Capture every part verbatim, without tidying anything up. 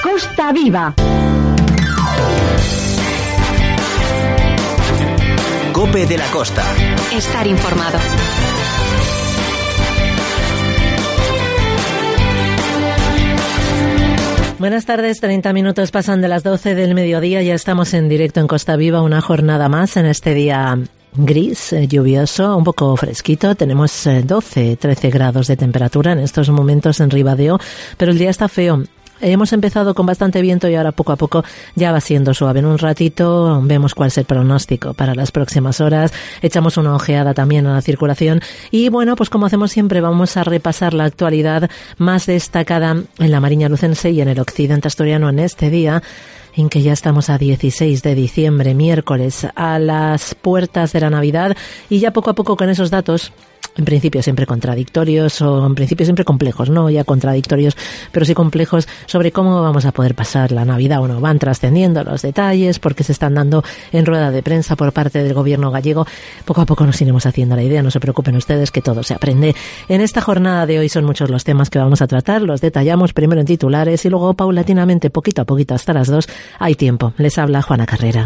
Costa Viva. COPE de la Costa. Estar informado. Buenas tardes, treinta minutos pasan de las doce del mediodía, ya estamos en directo en Costa Viva, una jornada más en este día gris, eh, lluvioso, un poco fresquito. Tenemos eh, doce, trece grados de temperatura en estos momentos en Ribadeo, pero el día está feo. Hemos empezado con bastante viento y ahora poco a poco ya va siendo suave. En un ratito vemos cuál es el pronóstico para las próximas horas. Echamos una ojeada también a la circulación. Y bueno, pues como hacemos siempre, vamos a repasar la actualidad más destacada en la Mariña Lucense y en el occidente asturiano en este día, en que ya estamos a dieciséis de diciembre, miércoles, a las puertas de la Navidad, y ya poco a poco con esos datos, en principio siempre contradictorios, o en principio siempre complejos, no ya contradictorios, pero sí complejos, sobre cómo vamos a poder pasar la Navidad o no. Van trascendiendo los detalles porque se están dando en rueda de prensa por parte del gobierno gallego. Poco a poco nos iremos haciendo la idea, no se preocupen ustedes que todo se aprende. En esta jornada de hoy son muchos los temas que vamos a tratar, los detallamos primero en titulares y luego paulatinamente, poquito a poquito, hasta las dos, hay tiempo. Les habla Juana Carrera.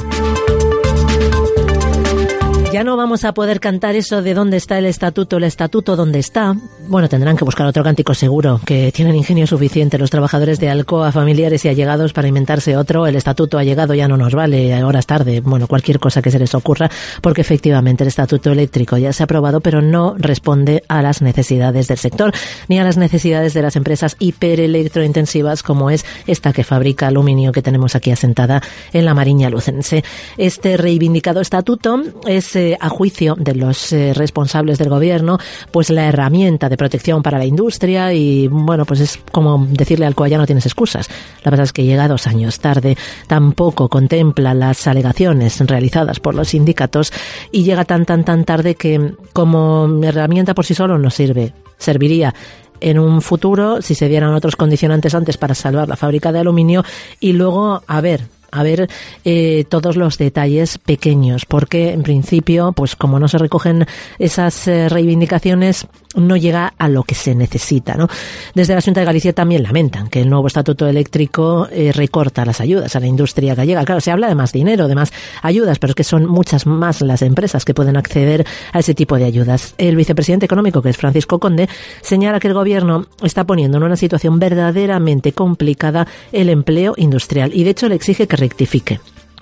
Ya no vamos a poder cantar eso de dónde está el estatuto, el estatuto dónde está. Bueno, tendrán que buscar otro cántico seguro, que tienen ingenio suficiente los trabajadores de Alcoa, familiares y allegados para inventarse otro. El estatuto ha llegado, ya no nos vale, ahora es tarde. Bueno, cualquier cosa que se les ocurra, porque efectivamente el estatuto eléctrico ya se ha aprobado, pero no responde a las necesidades del sector, ni a las necesidades de las empresas hiperelectrointensivas como es esta que fabrica aluminio que tenemos aquí asentada en la Mariña Lucense. Este reivindicado estatuto es eh, a juicio de los eh, responsables del gobierno, pues la herramienta de protección para la industria, y bueno, pues es como decirle al Alcoa, ya no tienes excusas. La verdad es que llega dos años tarde, tampoco contempla las alegaciones realizadas por los sindicatos y llega tan tan tan tarde que como herramienta por sí solo no sirve. Serviría en un futuro si se dieran otros condicionantes antes para salvar la fábrica de aluminio y luego a ver a ver eh, todos los detalles pequeños, porque en principio, pues como no se recogen esas eh, reivindicaciones, no llega a lo que se necesita, ¿no? Desde la Xunta de Galicia también lamentan que el nuevo estatuto eléctrico eh, recorta las ayudas a la industria gallega. Claro, se habla de más dinero, de más ayudas, pero es que son muchas más las empresas que pueden acceder a ese tipo de ayudas. El vicepresidente económico, que es Francisco Conde, señala que el gobierno está poniendo en una situación verdaderamente complicada el empleo industrial y de hecho le exige que rectifique.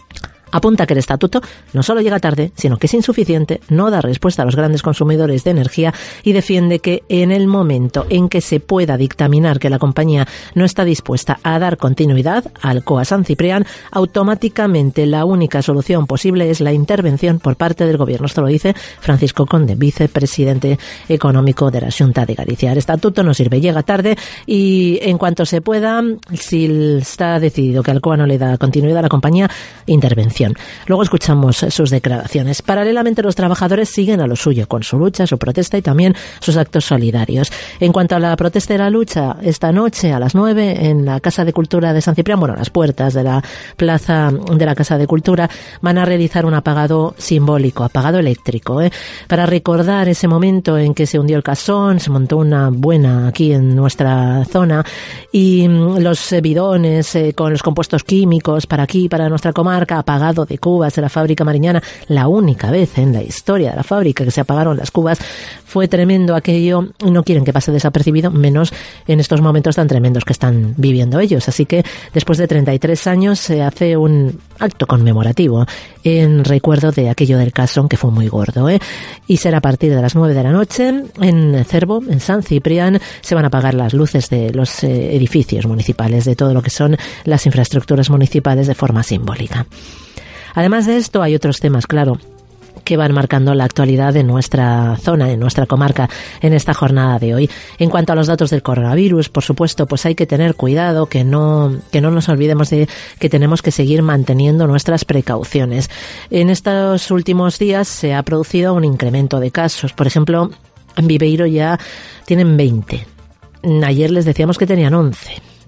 Apunta que el estatuto no solo llega tarde, sino que es insuficiente, no da respuesta a los grandes consumidores de energía y defiende que en el momento en que se pueda dictaminar que la compañía no está dispuesta a dar continuidad a Alcoa San Ciprián, automáticamente la única solución posible es la intervención por parte del gobierno. Esto lo dice Francisco Conde, vicepresidente económico de la Xunta de Galicia. El estatuto no sirve, llega tarde y en cuanto se pueda, si está decidido que Alcoa no le da continuidad a la compañía, intervención. Luego escuchamos sus declaraciones. Paralelamente, los trabajadores siguen a lo suyo, con su lucha, su protesta y también sus actos solidarios. En cuanto a la protesta y la lucha, esta noche a las nueve en la Casa de Cultura de San Ciprián, bueno, a las puertas de la plaza de la Casa de Cultura, van a realizar un apagado simbólico, apagado eléctrico, ¿eh? para recordar ese momento en que se hundió el Casón, se montó una buena aquí en nuestra zona y los bidones eh, con los compuestos químicos para aquí, para nuestra comarca, apagados de cubas de la fábrica mariñana, la única vez en la historia de la fábrica que se apagaron las cubas. Fue tremendo aquello, no quieren que pase desapercibido, menos en estos momentos tan tremendos que están viviendo ellos. Así que después de treinta y tres años se hace un acto conmemorativo en recuerdo de aquello del Casón, que fue muy gordo, ¿eh? Y será a partir de las nueve de la noche en Cervo, en San Ciprián. Se van a apagar las luces de los eh, edificios municipales, de todo lo que son las infraestructuras municipales de forma simbólica. Además de esto, hay otros temas, claro, que van marcando la actualidad de nuestra zona, en nuestra comarca, en esta jornada de hoy. En cuanto a los datos del coronavirus, por supuesto, pues hay que tener cuidado, que no, que no nos olvidemos de que tenemos que seguir manteniendo nuestras precauciones. En estos últimos días se ha producido un incremento de casos. Por ejemplo, en Viveiro ya tienen veinte. Ayer les decíamos que tenían once.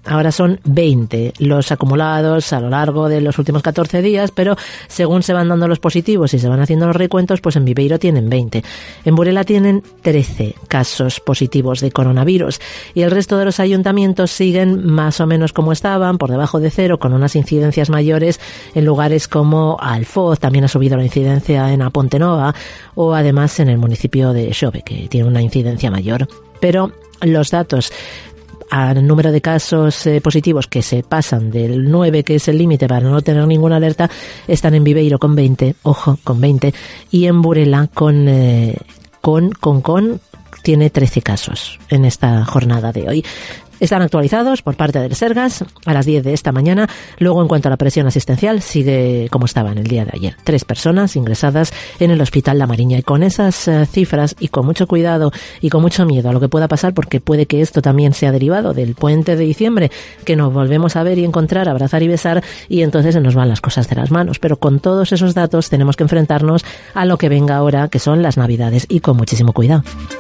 ahora son veinte los acumulados a lo largo de los últimos catorce días, pero según se van dando los positivos y se van haciendo los recuentos, pues en Viveiro tienen veinte. En Burela tienen trece casos positivos de coronavirus y el resto de los ayuntamientos siguen más o menos como estaban, por debajo de cero, con unas incidencias mayores en lugares como Alfoz. También ha subido la incidencia en Apontenova, o además en el municipio de Xove, que tiene una incidencia mayor. Pero los datos al número de casos eh, positivos que se pasan del nueve, que es el límite para no tener ninguna alerta, están en Viveiro con veinte, ojo, con veinte, y en Burela con eh, con con con tiene trece casos en esta jornada de hoy. Están actualizados por parte del Sergas a las diez de esta mañana. Luego, en cuanto a la presión asistencial, sigue como estaba en el día de ayer. Tres personas ingresadas en el Hospital La Mariña. Y con esas uh, cifras, y con mucho cuidado y con mucho miedo a lo que pueda pasar, porque puede que esto también sea derivado del puente de diciembre, que nos volvemos a ver y encontrar, abrazar y besar, y entonces se nos van las cosas de las manos. Pero con todos esos datos tenemos que enfrentarnos a lo que venga ahora, que son las Navidades, y con muchísimo cuidado.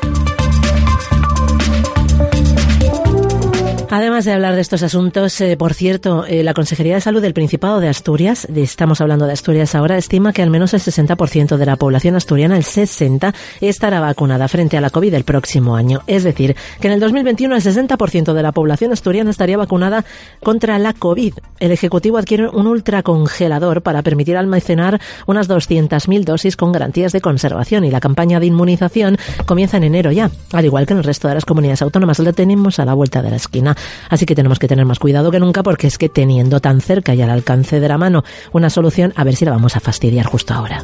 Además de hablar de estos asuntos, eh, por cierto, eh, la Consejería de Salud del Principado de Asturias, de, estamos hablando de Asturias ahora, estima que al menos el sesenta por ciento de la población asturiana, el sesenta por ciento, estará vacunada frente a la COVID el próximo año. Es decir, que en el dos mil veintiuno el sesenta por ciento de la población asturiana estaría vacunada contra la COVID. El Ejecutivo adquiere un ultracongelador para permitir almacenar unas doscientas mil dosis con garantías de conservación, y la campaña de inmunización comienza en enero ya. Al igual que en el resto de las comunidades autónomas, lo tenemos a la vuelta de la esquina. Así que tenemos que tener más cuidado que nunca, porque es que teniendo tan cerca y al alcance de la mano una solución, a ver si la vamos a fastidiar justo ahora.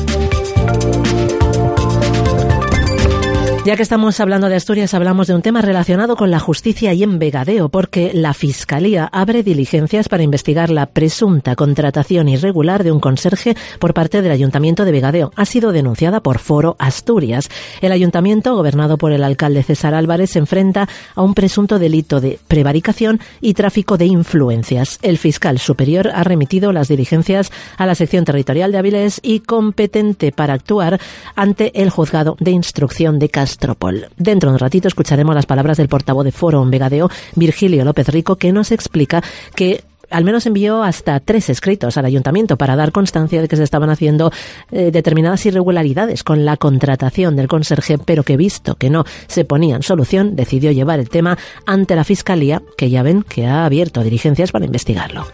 Ya que estamos hablando de Asturias, hablamos de un tema relacionado con la justicia y en Vegadeo, porque la Fiscalía abre diligencias para investigar la presunta contratación irregular de un conserje por parte del Ayuntamiento de Vegadeo. Ha sido denunciada por Foro Asturias. El Ayuntamiento, gobernado por el alcalde César Álvarez, se enfrenta a un presunto delito de prevaricación y tráfico de influencias. El fiscal superior ha remitido las diligencias a la sección territorial de Avilés y competente para actuar ante el juzgado de instrucción de Castro. Dentro de un ratito escucharemos las palabras del portavoz de Foro en Vegadeo, Virgilio López Rico, que nos explica que al menos envió hasta tres escritos al ayuntamiento para dar constancia de que se estaban haciendo eh, determinadas irregularidades con la contratación del conserje, pero que, visto que no se ponían solución, decidió llevar el tema ante la Fiscalía, que ya ven que ha abierto diligencias para investigarlo.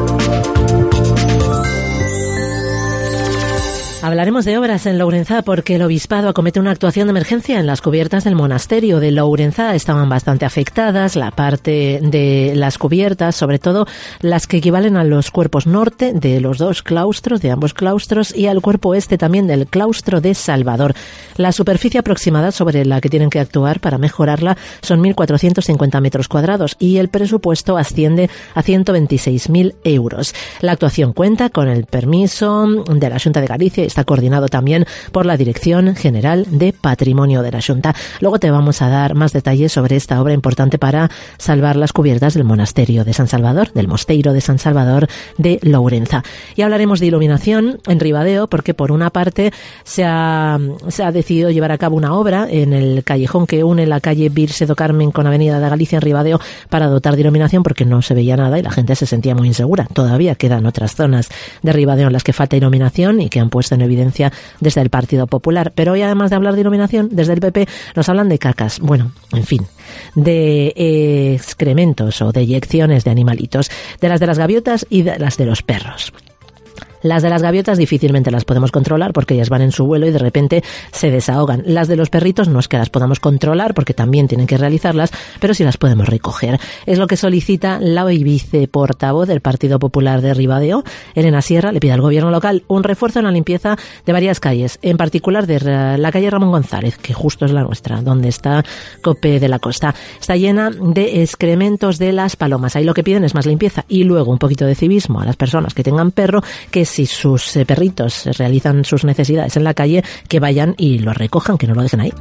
Hablaremos de obras en Lourenzá, porque el obispado acomete una actuación de emergencia en las cubiertas del monasterio de Lourenzá. Estaban bastante afectadas la parte de las cubiertas, sobre todo las que equivalen a los cuerpos norte de los dos claustros, de ambos claustros, y al cuerpo este también del claustro de Salvador. La superficie aproximada sobre la que tienen que actuar para mejorarla son mil cuatrocientos cincuenta metros cuadrados y el presupuesto asciende a ciento veintiséis mil euros. La actuación cuenta con el permiso de la Xunta de Galicia, está coordinado también por la Dirección General de Patrimonio de la Xunta. Luego te vamos a dar más detalles sobre esta obra importante para salvar las cubiertas del monasterio de San Salvador, del mosteiro de San Salvador de Lourenzá. Y hablaremos de iluminación en Ribadeo, porque por una parte se ha, se ha decidido llevar a cabo una obra en el callejón que une la calle Virxe do Carmen con Avenida de Galicia en Ribadeo para dotar de iluminación, porque no se veía nada y la gente se sentía muy insegura. Todavía quedan otras zonas de Ribadeo en las que falta iluminación y que han puesto en evidencia desde el Partido Popular. Pero hoy, además de hablar de iluminación, desde el P P nos hablan de cacas. Bueno, en fin, de eh, excrementos o de eyecciones de animalitos, de las de las gaviotas y de las de los perros. Las de las gaviotas difícilmente las podemos controlar porque ellas van en su vuelo y de repente se desahogan. Las de los perritos no es que las podamos controlar porque también tienen que realizarlas, pero sí las podemos recoger. Es lo que solicita la viceportavoz del Partido Popular de Ribadeo, Elena Sierra. Le pide al gobierno local un refuerzo en la limpieza de varias calles, en particular de la calle Ramón González, que justo es la nuestra, donde está Cope de la Costa. Está llena de excrementos de las palomas. Ahí lo que piden es más limpieza y luego un poquito de civismo a las personas que tengan perro, que si sus eh, perritos realizan sus necesidades en la calle, que vayan y los recojan, que no lo dejen ahí.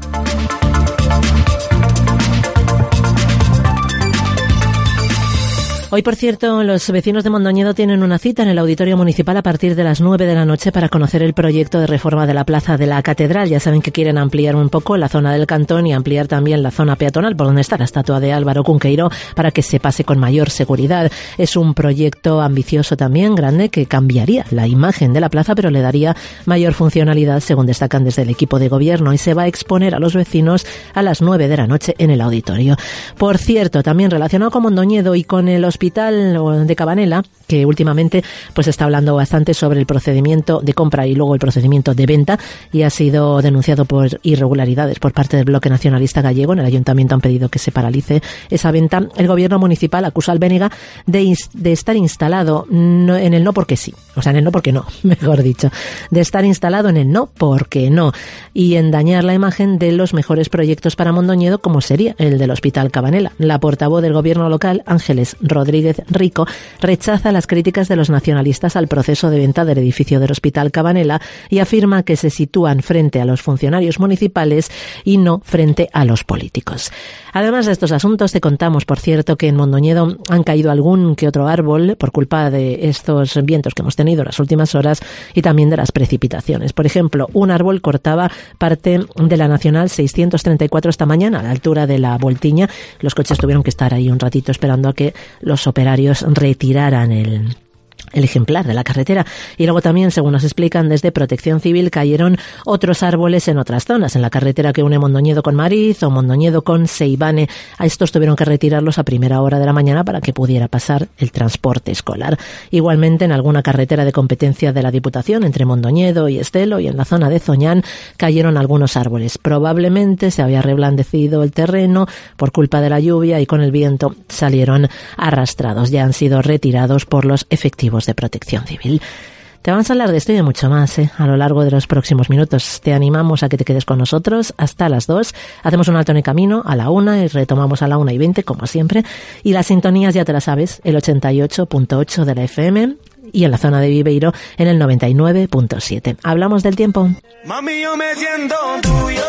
Hoy, por cierto, los vecinos de Mondoñedo tienen una cita en el Auditorio Municipal a partir de las nueve de la noche para conocer el proyecto de reforma de la Plaza de la Catedral. Ya saben que quieren ampliar un poco la zona del cantón y ampliar también la zona peatonal por donde está la estatua de Álvaro Cunqueiro para que se pase con mayor seguridad. Es un proyecto ambicioso también, grande, que cambiaría la imagen de la plaza, pero le daría mayor funcionalidad, según destacan desde el equipo de gobierno, y se va a exponer a los vecinos a las nueve de la noche en el auditorio. Por cierto, también relacionado con Mondoñedo y con el Hospital de Cabanela, que últimamente pues está hablando bastante sobre el procedimiento de compra y luego el procedimiento de venta, y ha sido denunciado por irregularidades por parte del Bloque Nacionalista Gallego. En el Ayuntamiento han pedido que se paralice esa venta. El Gobierno municipal acusa al Bénega de, de estar instalado no, en el no porque sí, o sea, en el no porque no, mejor dicho, de estar instalado en el no porque no, y en dañar la imagen de los mejores proyectos para Mondoñedo, como sería el del Hospital Cabanela. La portavoz del Gobierno local, Ángeles Rodríguez Rico, rechaza las críticas de los nacionalistas al proceso de venta del edificio del Hospital Cabanela y afirma que se sitúan frente a los funcionarios municipales y no frente a los políticos. Además de estos asuntos, te contamos, por cierto, que en Mondoñedo han caído algún que otro árbol por culpa de estos vientos que hemos tenido en las últimas horas y también de las precipitaciones. Por ejemplo, un árbol cortaba parte de la Nacional seiscientos treinta y cuatro esta mañana a la altura de la Voltiña. Los coches tuvieron que estar ahí un ratito esperando a que los operarios retiraran el... el ejemplar de la carretera. Y luego también, según nos explican desde Protección Civil, cayeron otros árboles en otras zonas, en la carretera que une Mondoñedo con Mariz o Mondoñedo con Seibane. A estos tuvieron que retirarlos a primera hora de la mañana para que pudiera pasar el transporte escolar. Igualmente, en alguna carretera de competencia de la Diputación, entre Mondoñedo y Estelo y en la zona de Zoñán, cayeron algunos árboles. Probablemente se había reblandecido el terreno por culpa de la lluvia y con el viento salieron arrastrados. Ya han sido retirados por los efectivos de Protección Civil. Te vamos a hablar de esto y de mucho más ¿eh? a lo largo de los próximos minutos. Te animamos a que te quedes con nosotros hasta las dos. Hacemos un alto en el camino a la una y retomamos a la una y veinte, como siempre. Y las sintonías ya te las sabes, el ochenta y ocho punto ocho de la F M y en la zona de Viveiro en el noventa y nueve punto siete. Hablamos del tiempo. Mami, yo me siento tuyo.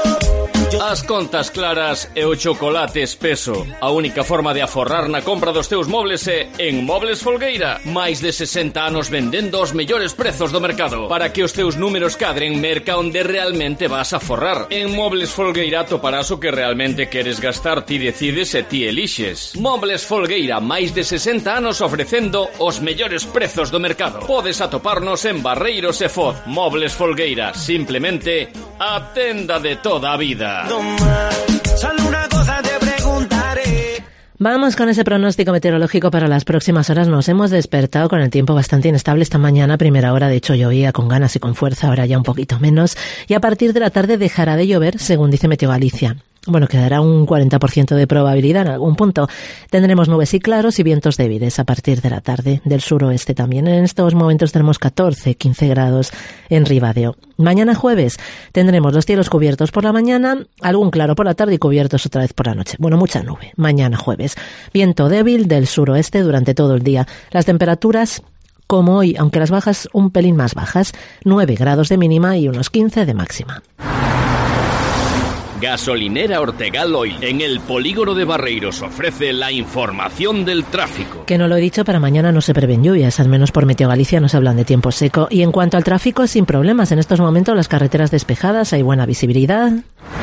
As contas claras e o chocolate espeso. A única forma de aforrar na compra dos teus mobles é en Mobles Folgueira. Mais de sesenta anos vendendo os mellores prezos do mercado. Para que os teus números cadren, merca onde realmente vas a forrar. En Mobles Folgueira toparás o que realmente queres gastar, ti decides e ti elixes. Mobles Folgueira, máis de sesenta anos ofrecendo os mellores prezos do mercado. Podes atoparnos en Barreiros e Foz. Mobles Folgueira, simplemente a tenda de toda a vida. Solo una cosa te preguntaré. Vamos con ese pronóstico meteorológico para las próximas horas. Nos hemos despertado con el tiempo bastante inestable esta mañana. Primera hora, de hecho, llovía con ganas y con fuerza, ahora ya un poquito menos. Y a partir de la tarde dejará de llover, según dice Meteo Galicia. Bueno, quedará un cuarenta por ciento de probabilidad en algún punto. Tendremos nubes y claros y vientos débiles a partir de la tarde. Del suroeste también. En estos momentos tenemos catorce, quince grados en Ribadeo. Mañana jueves tendremos los cielos cubiertos por la mañana, algún claro por la tarde y cubiertos otra vez por la noche. Bueno, mucha nube. Mañana jueves. Viento débil del suroeste durante todo el día. Las temperaturas, como hoy, aunque las bajas un pelín más bajas, nueve grados de mínima y unos quince de máxima. Gasolinera Ortegal Oil, en el polígono de Barreiros, ofrece la información del tráfico. Que no lo he dicho, para mañana no se prevén lluvias, al menos por Meteo Galicia nos hablan de tiempo seco. Y en cuanto al tráfico, sin problemas. En estos momentos las carreteras despejadas, hay buena visibilidad.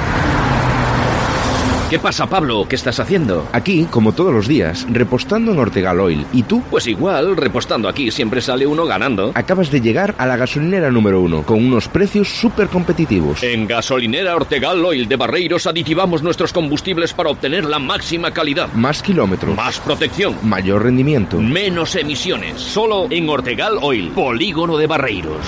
¿Qué pasa, Pablo? ¿Qué estás haciendo? Aquí, como todos los días, repostando en Ortegal Oil. ¿Y tú? Pues igual, repostando aquí siempre sale uno ganando. Acabas de llegar a la gasolinera número uno, con unos precios súper competitivos. En Gasolinera Ortegal Oil de Barreiros aditivamos nuestros combustibles para obtener la máxima calidad. Más kilómetros. Más protección. Mayor rendimiento. Menos emisiones. Solo en Ortegal Oil, polígono de Barreiros.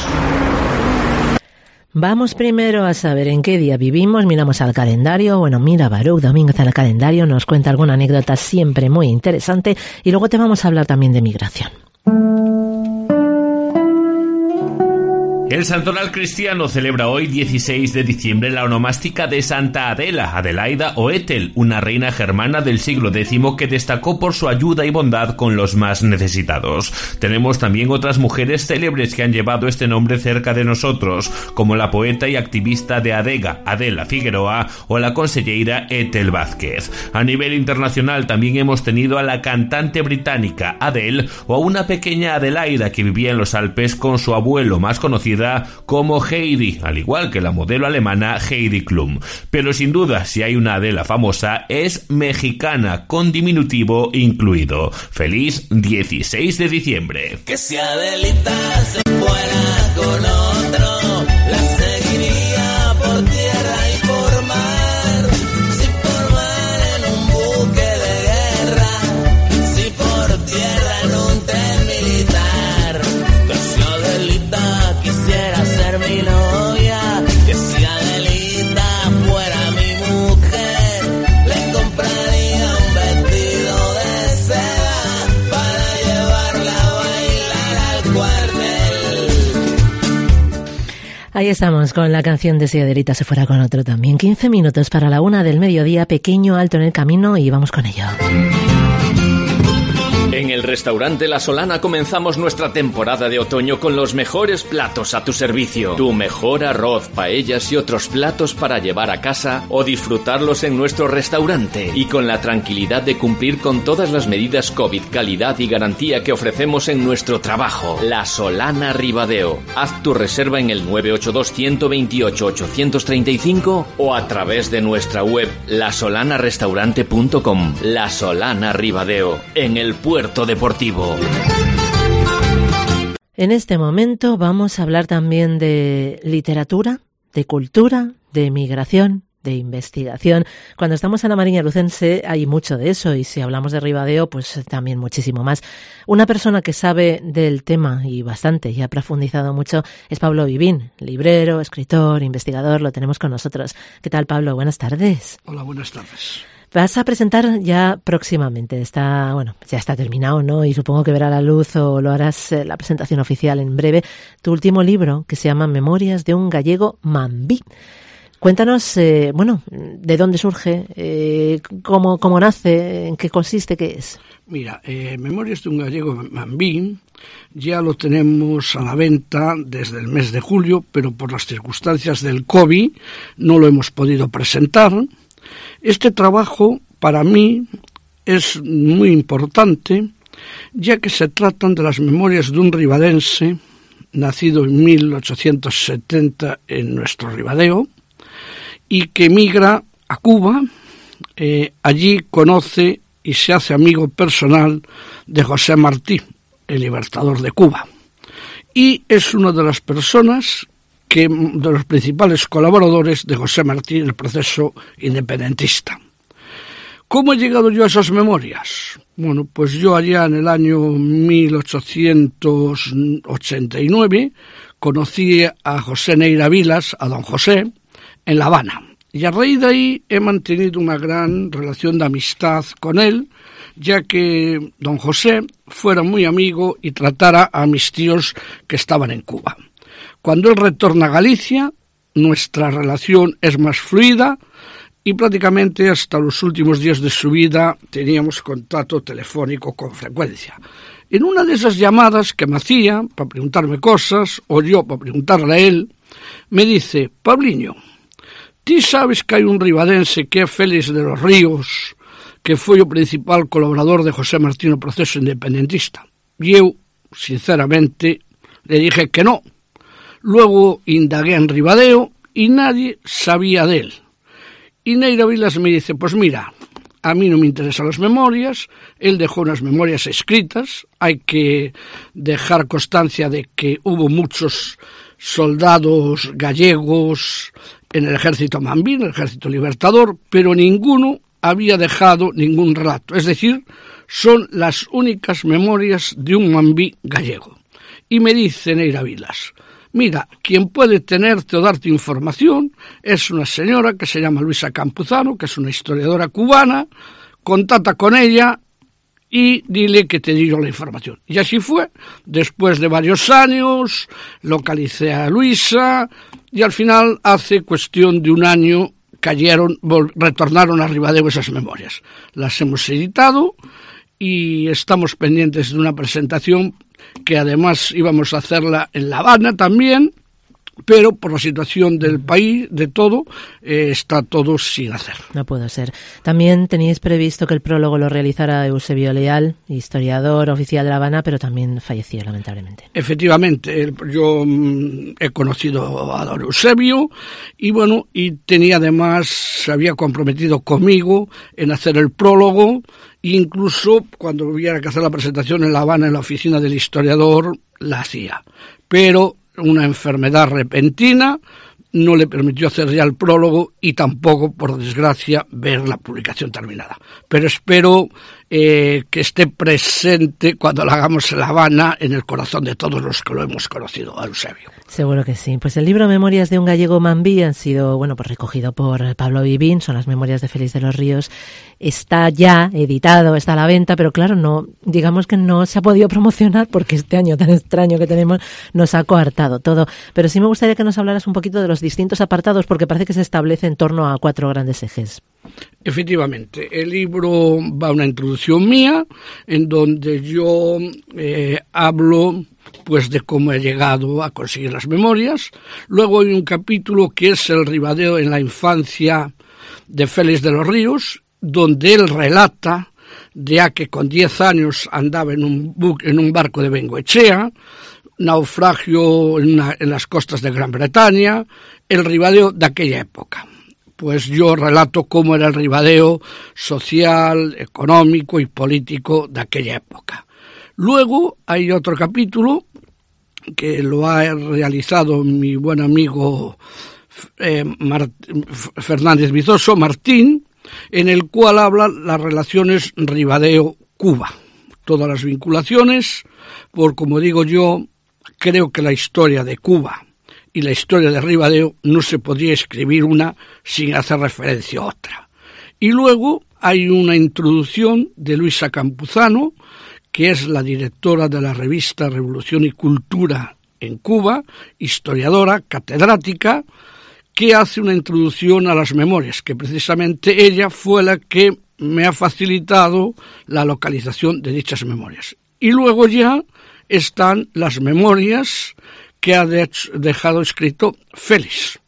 Vamos primero a saber en qué día vivimos, miramos al calendario. Bueno, mira, Baruch Domínguez al calendario, nos cuenta alguna anécdota siempre muy interesante y luego te vamos a hablar también de migración. El santoral cristiano celebra hoy, dieciséis de diciembre, la onomástica de Santa Adela, Adelaida o Ethel, una reina germana del siglo décimo que destacó por su ayuda y bondad con los más necesitados. Tenemos también otras mujeres célebres que han llevado este nombre cerca de nosotros, como la poeta y activista de Adega, Adela Figueroa, o la consellera Ethel Vázquez. A nivel internacional también hemos tenido a la cantante británica Adele o a una pequeña Adelaida que vivía en los Alpes con su abuelo, más conocido como Heidi, al igual que la modelo alemana Heidi Klum. Pero sin duda, si hay una Adela famosa, es mexicana, con diminutivo incluido. Feliz dieciséis de diciembre. Que si Adelita se fuera con otro, la seguiría por tierra y por mar. Si por mar en un buque de guerra, si por tierra en un tren militar. Que si Adelita quisiera ser mi novia, que si Adelita fuera mi mujer, le compraría un vestido de seda para llevarla a bailar al cuartel. Ahí estamos con la canción de Si Adelita se fuera con otro también. quince minutos para la una del mediodía, pequeño alto en el camino y vamos con ello. En el restaurante La Solana comenzamos nuestra temporada de otoño con los mejores platos a tu servicio. Tu mejor arroz, paellas y otros platos para llevar a casa o disfrutarlos en nuestro restaurante. Y con la tranquilidad de cumplir con todas las medidas COVID, calidad y garantía que ofrecemos en nuestro trabajo. La Solana Ribadeo. Haz tu reserva en el nueve ocho dos, uno dos ocho, ocho tres cinco o a través de nuestra web la solana restaurante punto com. La Solana Ribadeo, en el puerto deportivo. En este momento vamos a hablar también de literatura, de cultura, de migración, de investigación. Cuando estamos en la Mariña Lucense hay mucho de eso y si hablamos de Ribadeo, pues también muchísimo más. Una persona que sabe del tema y bastante y ha profundizado mucho es Pablo Vivín, librero, escritor, investigador, lo tenemos con nosotros. ¿Qué tal, Pablo? Buenas tardes. Hola, buenas tardes. Vas a presentar ya próximamente, está, bueno, ya está terminado, ¿no? Y supongo que verá la luz o lo harás eh, la presentación oficial en breve, tu último libro que se llama Memorias de un gallego mambí. Cuéntanos, eh, bueno, de dónde surge, eh, cómo, cómo nace, en qué consiste, qué es. Mira, eh, Memorias de un gallego mambí ya lo tenemos a la venta desde el mes de julio, pero por las circunstancias del COVID no lo hemos podido presentar. Este trabajo para mí es muy importante, ya que se tratan de las memorias de un ribadense nacido en mil ochocientos setenta en nuestro Ribadeo y que emigra a Cuba. Eh, allí conoce y se hace amigo personal de José Martí, el libertador de Cuba, y es una de las personas que de los principales colaboradores de José Martí en el proceso independentista. ¿Cómo he llegado yo a esas memorias? Bueno, pues yo allá en el año mil ochocientos ochenta y nueve conocí a José Neira Vilas, a don José, en La Habana. Y a raíz de ahí he mantenido una gran relación de amistad con él, ya que don José fuera muy amigo y tratara a mis tíos que estaban en Cuba. Cuando él retorna a Galicia, nuestra relación es más fluida y prácticamente hasta los últimos días de su vida teníamos contacto telefónico con frecuencia. En una de esas llamadas que me hacía para preguntarme cosas, o yo para preguntarle a él, me dice: Pabliño, ti sabes que hai un ribadense que é Félix de los Ríos, que foi o principal colaborador de José Martí no proceso independentista? E eu, sinceramente, le dije que no. Luego indagué en Ribadeo y nadie sabía de él. Y Neira Vilas me dice: pues mira, a mí no me interesan las memorias, él dejó unas memorias escritas, hay que dejar constancia de que hubo muchos soldados gallegos en el ejército mambí, en el ejército libertador, pero ninguno había dejado ningún relato, es decir, son las únicas memorias de un mambí gallego. Y me dice Neira Vilas: mira, quien puede tenerte o darte información es una señora que se llama Luisa Campuzano, que es una historiadora cubana, contacta con ella y dile que te digo la información. Y así fue. Después de varios años, localicé a Luisa y al final, hace cuestión de un año, cayeron, retornaron a Ribadeo esas memorias. Las hemos editado y estamos pendientes de una presentación que además íbamos a hacerla en La Habana también, pero por la situación del país, de todo, eh, está todo sin hacer. No puede ser. También teníais previsto que el prólogo lo realizara Eusebio Leal, historiador oficial de La Habana, pero también falleció, lamentablemente. Efectivamente, yo mm, he conocido a don Eusebio y bueno, y tenía además, se había comprometido conmigo en hacer el prólogo, incluso cuando hubiera que hacer la presentación en La Habana, en la oficina del historiador, la hacía. Pero una enfermedad repentina no le permitió hacer ya el prólogo y tampoco, por desgracia, ver la publicación terminada. Pero espero eh, que esté presente cuando la hagamos en La Habana, en el corazón de todos los que lo hemos conocido, a Eusebio. Seguro que sí. Pues el libro Memorias de un gallego mambí han sido, bueno, pues recogido por Pablo Vivín, son las memorias de Félix de los Ríos. Está ya editado, está a la venta, pero claro, no, digamos que no se ha podido promocionar porque este año tan extraño que tenemos nos ha coartado todo. Pero sí me gustaría que nos hablaras un poquito de los distintos apartados, porque parece que se establece en torno a cuatro grandes ejes. Efectivamente, el libro va a una introducción mía, en donde yo eh, hablo pues de cómo he llegado a conseguir las memorias. Luego hay un capítulo que es el Ribadeo en la infancia de Félix de los Ríos, donde él relata de a que con diez años andaba en un, buque, en un barco de Bengoechea, naufragio en, una, en las costas de Gran Bretaña, el Ribadeo de aquella época. Pues yo relato cómo era el Ribadeo social, económico y político de aquella época. Luego hay otro capítulo que lo ha realizado mi buen amigo eh, Mart- Fernández Vizoso, Martín, en el cual habla las relaciones Ribadeo-Cuba. Todas las vinculaciones, por como digo yo, creo que la historia de Cuba y la historia de Ribadeo no se podría escribir una sin hacer referencia a otra. Y luego hay una introducción de Luisa Campuzano, que es la directora de la revista Revolución y Cultura en Cuba, historiadora, catedrática, que hace una introducción a las memorias, que precisamente ella fue la que me ha facilitado la localización de dichas memorias. Y luego ya están las memorias que ha de- dejado escrito Félix.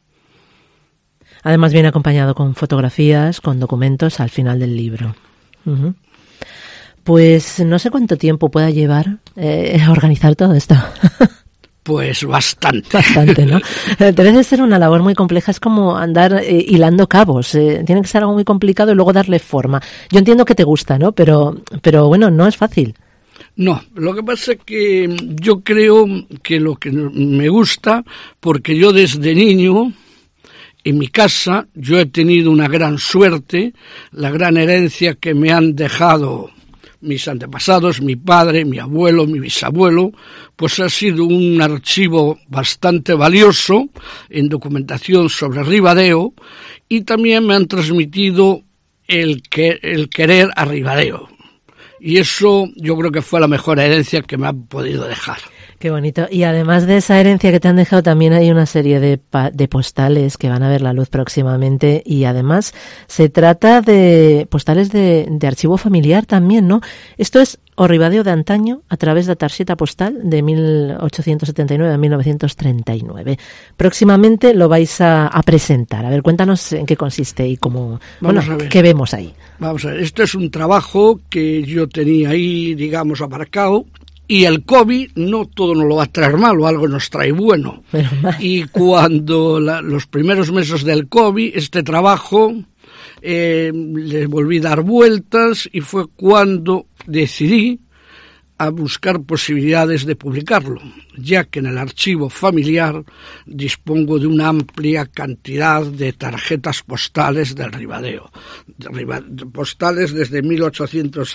Además viene acompañado con fotografías, con documentos al final del libro. Uh-huh. Pues no sé cuánto tiempo pueda llevar eh, organizar todo esto. Pues bastante. Bastante, ¿no? Debe de ser una labor muy compleja, es como andar eh, hilando cabos. Eh, tiene que ser algo muy complicado y luego darle forma. Yo entiendo que te gusta, ¿no? Pero, pero bueno, no es fácil. No, lo que pasa es que yo creo que lo que me gusta, porque yo desde niño, en mi casa, yo he tenido una gran suerte, la gran herencia que me han dejado mis antepasados, mi padre, mi abuelo, mi bisabuelo, pues ha sido un archivo bastante valioso en documentación sobre Ribadeo, y también me han transmitido el, que, el querer a Ribadeo. Y eso yo creo que fue la mejor herencia que me han podido dejar. Qué bonito. Y además de esa herencia que te han dejado, también hay una serie de, pa- de postales que van a ver la luz próximamente. Y además se trata de postales de, de archivo familiar también, ¿no? Esto es o Ribadeo de antaño a través de la tarjeta postal de mil ochocientos setenta y nueve a mil novecientos treinta y nueve. Próximamente lo vais a, a presentar. A ver, cuéntanos en qué consiste y cómo, Vamos bueno, a ver. qué vemos ahí. Vamos a ver, este es un trabajo que yo tenía ahí, digamos, aparcado, y el COVID no todo nos lo va a traer malo, algo nos trae bueno. Menos mal. Y cuando la, los primeros meses del COVID, este trabajo eh, le volví a dar vueltas y fue cuando decidí a buscar posibilidades de publicarlo, ya que en el archivo familiar dispongo de una amplia cantidad de tarjetas postales del Ribadeo, de Riba, de postales desde mil ochocientos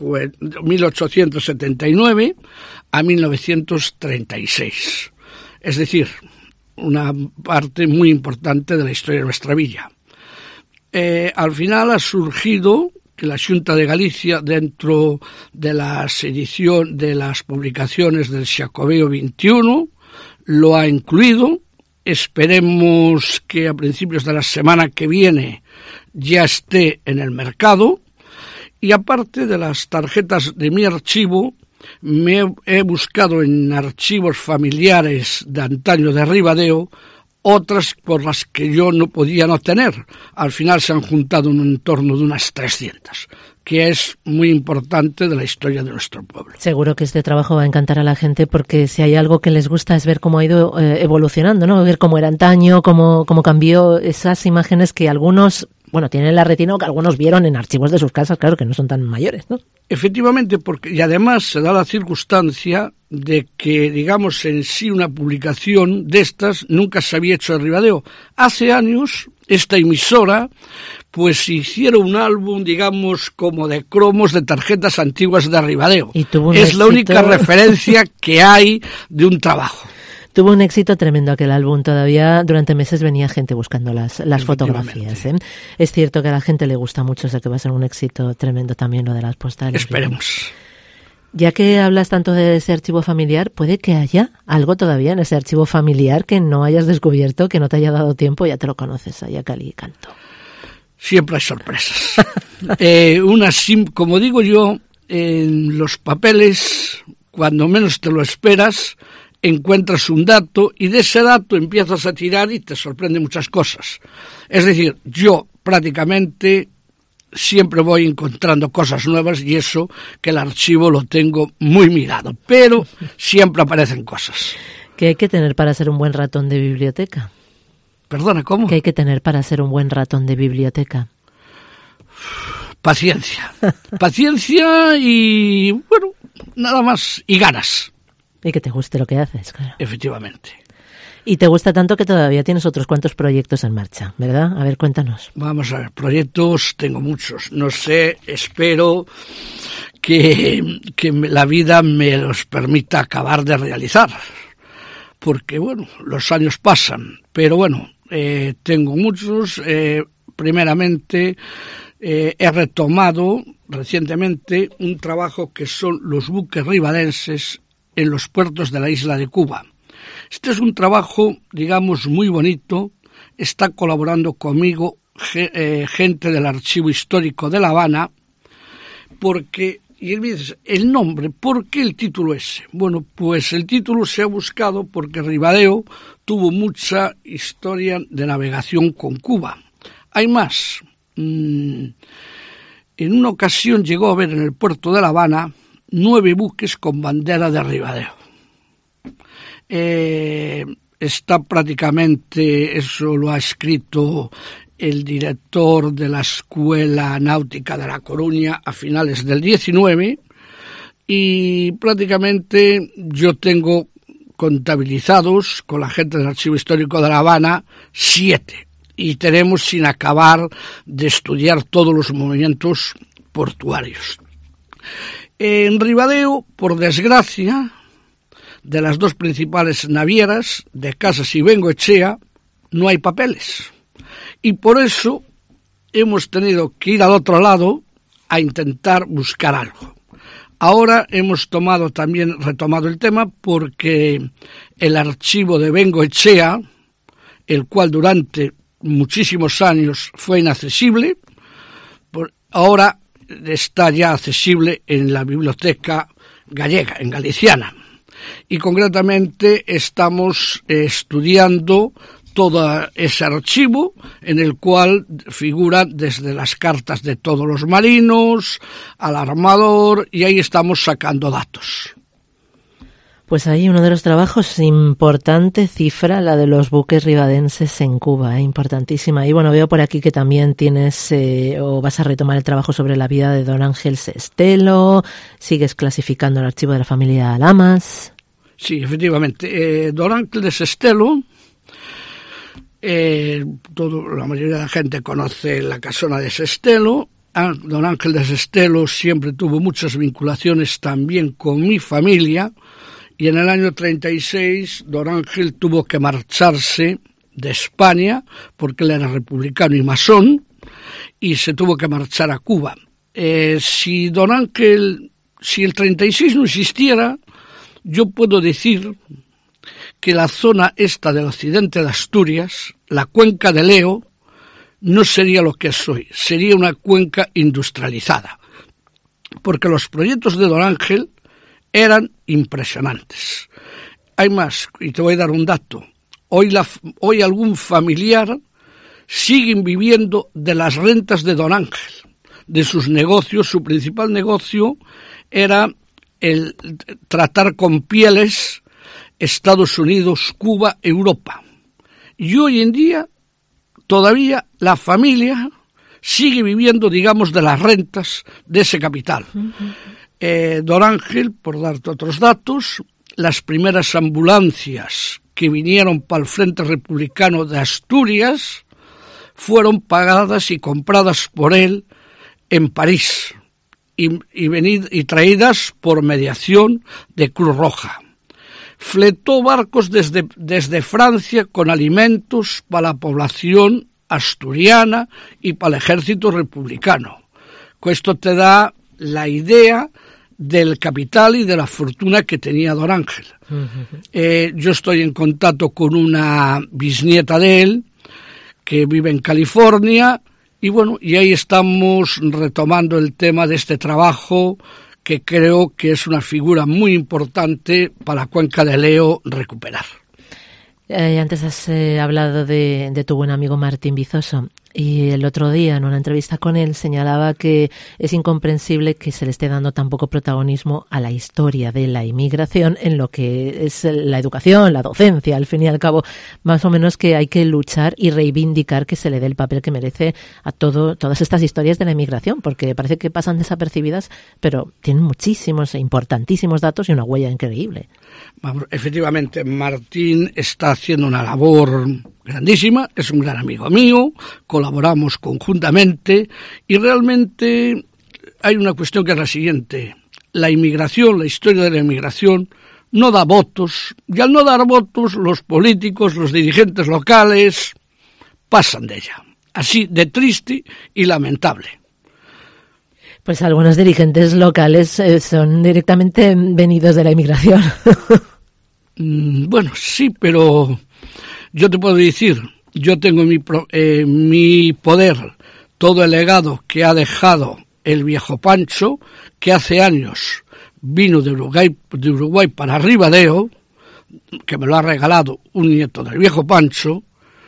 setenta y nueve a mil novecientos treinta y seis, es decir, una parte muy importante de la historia de nuestra villa. Eh, al final ha surgido que la Xunta de Galicia, dentro de las edición, de las publicaciones del Xacobeo veintiuno, lo ha incluido. Esperemos que a principios de la semana que viene ya esté en el mercado. Y aparte de las tarjetas de mi archivo, me he buscado en archivos familiares de antaño de Ribadeo otras por las que yo no podía no tener. Al final se han juntado en un torno de unas trescientas, que es muy importante de la historia de nuestro pueblo. Seguro que este trabajo va a encantar a la gente, porque si hay algo que les gusta es ver cómo ha ido eh, evolucionando, ¿no? Ver cómo era antaño, cómo, cómo cambió esas imágenes que algunos, bueno, tienen en la retina o que algunos vieron en archivos de sus casas, claro, que no son tan mayores, ¿no? Efectivamente, porque y además se da la circunstancia de que, digamos, en sí una publicación de estas nunca se había hecho en Ribadeo. Hace años, esta emisora, pues hicieron un álbum, digamos, como de cromos de tarjetas antiguas de Ribadeo. Y tuvo un es éxito... la única referencia que hay de un trabajo. Tuvo un éxito tremendo aquel álbum. Todavía durante meses venía gente buscando las, las fotografías, ¿eh? Es cierto que a la gente le gusta mucho, o sea que va a ser un éxito tremendo también lo de las postales. Esperemos. Ya que hablas tanto de ese archivo familiar, ¿puede que haya algo todavía en ese archivo familiar que no hayas descubierto, que no te haya dado tiempo? Ya te lo conoces, allá Cali y Canto. Siempre hay sorpresas. eh, una sim, como digo yo, en los papeles, cuando menos te lo esperas, encuentras un dato y de ese dato empiezas a tirar y te sorprende muchas cosas. Es decir, yo prácticamente siempre voy encontrando cosas nuevas y eso que el archivo lo tengo muy mirado, pero siempre aparecen cosas. ¿Qué hay que tener para ser un buen ratón de biblioteca? Perdona, ¿cómo? ¿Qué hay que tener para ser un buen ratón de biblioteca? Paciencia. Paciencia y, bueno, nada más. Y ganas. Y que te guste lo que haces, claro. Efectivamente. Y te gusta tanto que todavía tienes otros cuantos proyectos en marcha, ¿verdad? A ver, cuéntanos. Vamos a ver, proyectos tengo muchos. No sé, espero que, que la vida me los permita acabar de realizar. Porque, bueno, los años pasan. Pero bueno, eh, tengo muchos. Eh, primeramente, eh, he retomado recientemente un trabajo que son los buques ribadenses en los puertos de la isla de Cuba. Este es un trabajo, digamos, muy bonito. Está colaborando conmigo eh, gente del Archivo Histórico de La Habana, porque, y él me dice, el nombre, ¿por qué el título ese? Bueno, pues el título se ha buscado porque Ribadeo tuvo mucha historia de navegación con Cuba. Hay más. Mm, en una ocasión llegó a ver en el puerto de La Habana nueve buques con bandera de Ribadeo. Eh, está prácticamente, eso lo ha escrito el director de la Escuela Náutica de La Coruña a finales del diecinueve, y prácticamente yo tengo contabilizados con la gente del Archivo Histórico de La Habana siete, y tenemos sin acabar de estudiar todos los movimientos portuarios. En Ribadeo, por desgracia, de las dos principales navieras, de Casas y Bengoechea, no hay papeles. Y por eso hemos tenido que ir al otro lado a intentar buscar algo. Ahora hemos tomado también, retomado el tema, porque el archivo de Bengoechea, el cual durante muchísimos años fue inaccesible, ahora está ya accesible en la biblioteca gallega, en galiciana. Y concretamente estamos estudiando todo ese archivo en el cual figura desde las cartas de todos los marinos al armador, y ahí estamos sacando datos. Pues ahí uno de los trabajos, importante cifra, la de los buques ribadenses en Cuba, ¿eh? Importantísima. Y bueno, veo por aquí que también tienes eh, o vas a retomar el trabajo sobre la vida de don Ángel Sestelo, sigues clasificando el archivo de la familia Lamas. Sí, efectivamente. Eh, don Ángel de Sestelo, eh, todo, la mayoría de la gente conoce la casona de Sestelo. Ah, don Ángel de Sestelo siempre tuvo muchas vinculaciones también con mi familia. Y en el año treinta y seis, don Ángel tuvo que marcharse de España, porque él era republicano y masón, y se tuvo que marchar a Cuba. eh, si don Ángel, si el treinta y seis no existiera, yo puedo decir que la zona esta del occidente de Asturias, la cuenca de Leo, no sería lo que es hoy, sería una cuenca industrializada, porque los proyectos de don Ángel eran impresionantes. Hay más, y te voy a dar un dato. Hoy, la, hoy algún familiar sigue viviendo de las rentas de don Ángel, de sus negocios. Su principal negocio era el tratar con pieles Estados Unidos, Cuba, Europa. Y hoy en día todavía la familia sigue viviendo, digamos, de las rentas de ese capital. Uh-huh. Eh, don Ángel, por darte otros datos, las primeras ambulancias que vinieron para el Frente Republicano de Asturias fueron pagadas y compradas por él en París y, y, venid, y traídas por mediación de Cruz Roja. Fletó barcos desde, desde Francia con alimentos para la población asturiana y para el ejército republicano. Esto te da la idea del capital y de la fortuna que tenía don Ángel. Uh-huh. Eh, yo estoy en contacto con una bisnieta de él que vive en California y bueno, y ahí estamos retomando el tema de este trabajo que creo que es una figura muy importante para la cuenca de Leo recuperar. Eh, antes has eh, hablado de, de tu buen amigo Martín Vizoso. Y el otro día, en una entrevista con él, señalaba que es incomprensible que se le esté dando tan poco protagonismo a la historia de la inmigración en lo que es la educación, la docencia, al fin y al cabo, más o menos que hay que luchar y reivindicar que se le dé el papel que merece a todo, todas estas historias de la inmigración, porque parece que pasan desapercibidas, pero tienen muchísimos e importantísimos datos y una huella increíble. Efectivamente, Martín está haciendo una labor grandísima, es un gran amigo mío, colaboramos conjuntamente y realmente hay una cuestión que es la siguiente: la inmigración, la historia de la inmigración no da votos, y al no dar votos los políticos, los dirigentes locales pasan de ella, así de triste y lamentable. Pues algunos dirigentes locales eh, son directamente venidos de la inmigración. Bueno, sí, pero yo te puedo decir, yo tengo en mi, eh, mi poder todo el legado que ha dejado el viejo Pancho, que hace años vino de Uruguay, de Uruguay para Ribadeo, que me lo ha regalado un nieto del viejo Pancho,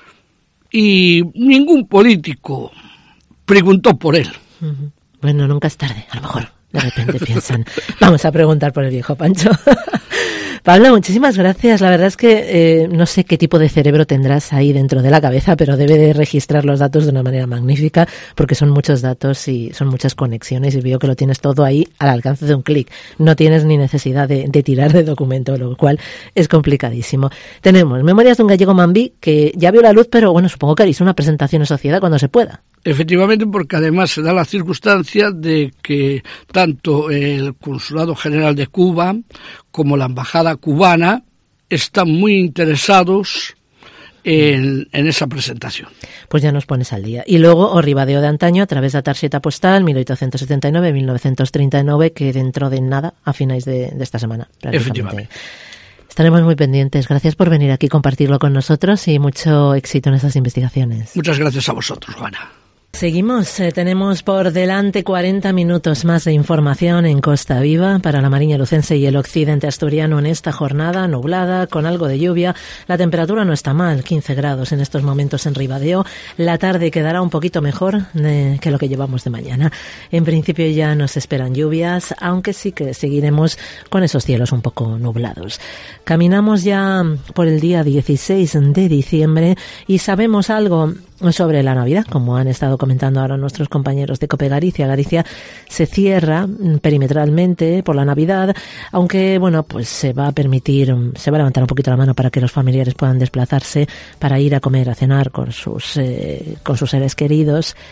y ningún político preguntó por él. Uh-huh. Bueno, nunca es tarde, a lo mejor de repente piensan, vamos a preguntar por el viejo Pancho. Pablo, muchísimas gracias. La verdad es que eh, no sé qué tipo de cerebro tendrás ahí dentro de la cabeza, pero debe de registrar los datos de una manera magnífica, porque son muchos datos y son muchas conexiones y veo que lo tienes todo ahí al alcance de un clic. No tienes ni necesidad de, de tirar de documento, lo cual es complicadísimo. Tenemos Memorias de un gallego mambí, que ya vio la luz, pero bueno, supongo que haréis una presentación en sociedad cuando se pueda. Efectivamente, porque además se da la circunstancia de que tanto el Consulado General de Cuba como la Embajada cubana están muy interesados en, en esa presentación. Pues ya nos pones al día. Y luego o Ribadeo de antaño a través de la tarjeta postal mil ochocientos setenta y nueve a mil novecientos treinta y nueve, que dentro de nada, a finales de, de esta semana. Efectivamente. Estaremos muy pendientes. Gracias por venir aquí y compartirlo con nosotros y mucho éxito en esas investigaciones. Muchas gracias a vosotros, Juana. Seguimos, eh, tenemos por delante cuarenta minutos más de información en Costa Viva para la Mariña Lucense y el occidente asturiano en esta jornada nublada con algo de lluvia. La temperatura no está mal, quince grados en estos momentos en Ribadeo. La tarde quedará un poquito mejor eh, que lo que llevamos de mañana. En principio ya nos esperan lluvias, aunque sí que seguiremos con esos cielos un poco nublados. Caminamos ya por el día dieciséis de diciembre y sabemos algo sobre la Navidad, como han estado comentando ahora nuestros compañeros de COPE Galicia. Galicia se cierra perimetralmente por la Navidad, aunque bueno, pues se va a permitir, se va a levantar un poquito la mano para que los familiares puedan desplazarse para ir a comer, a cenar con sus eh, con sus seres queridos.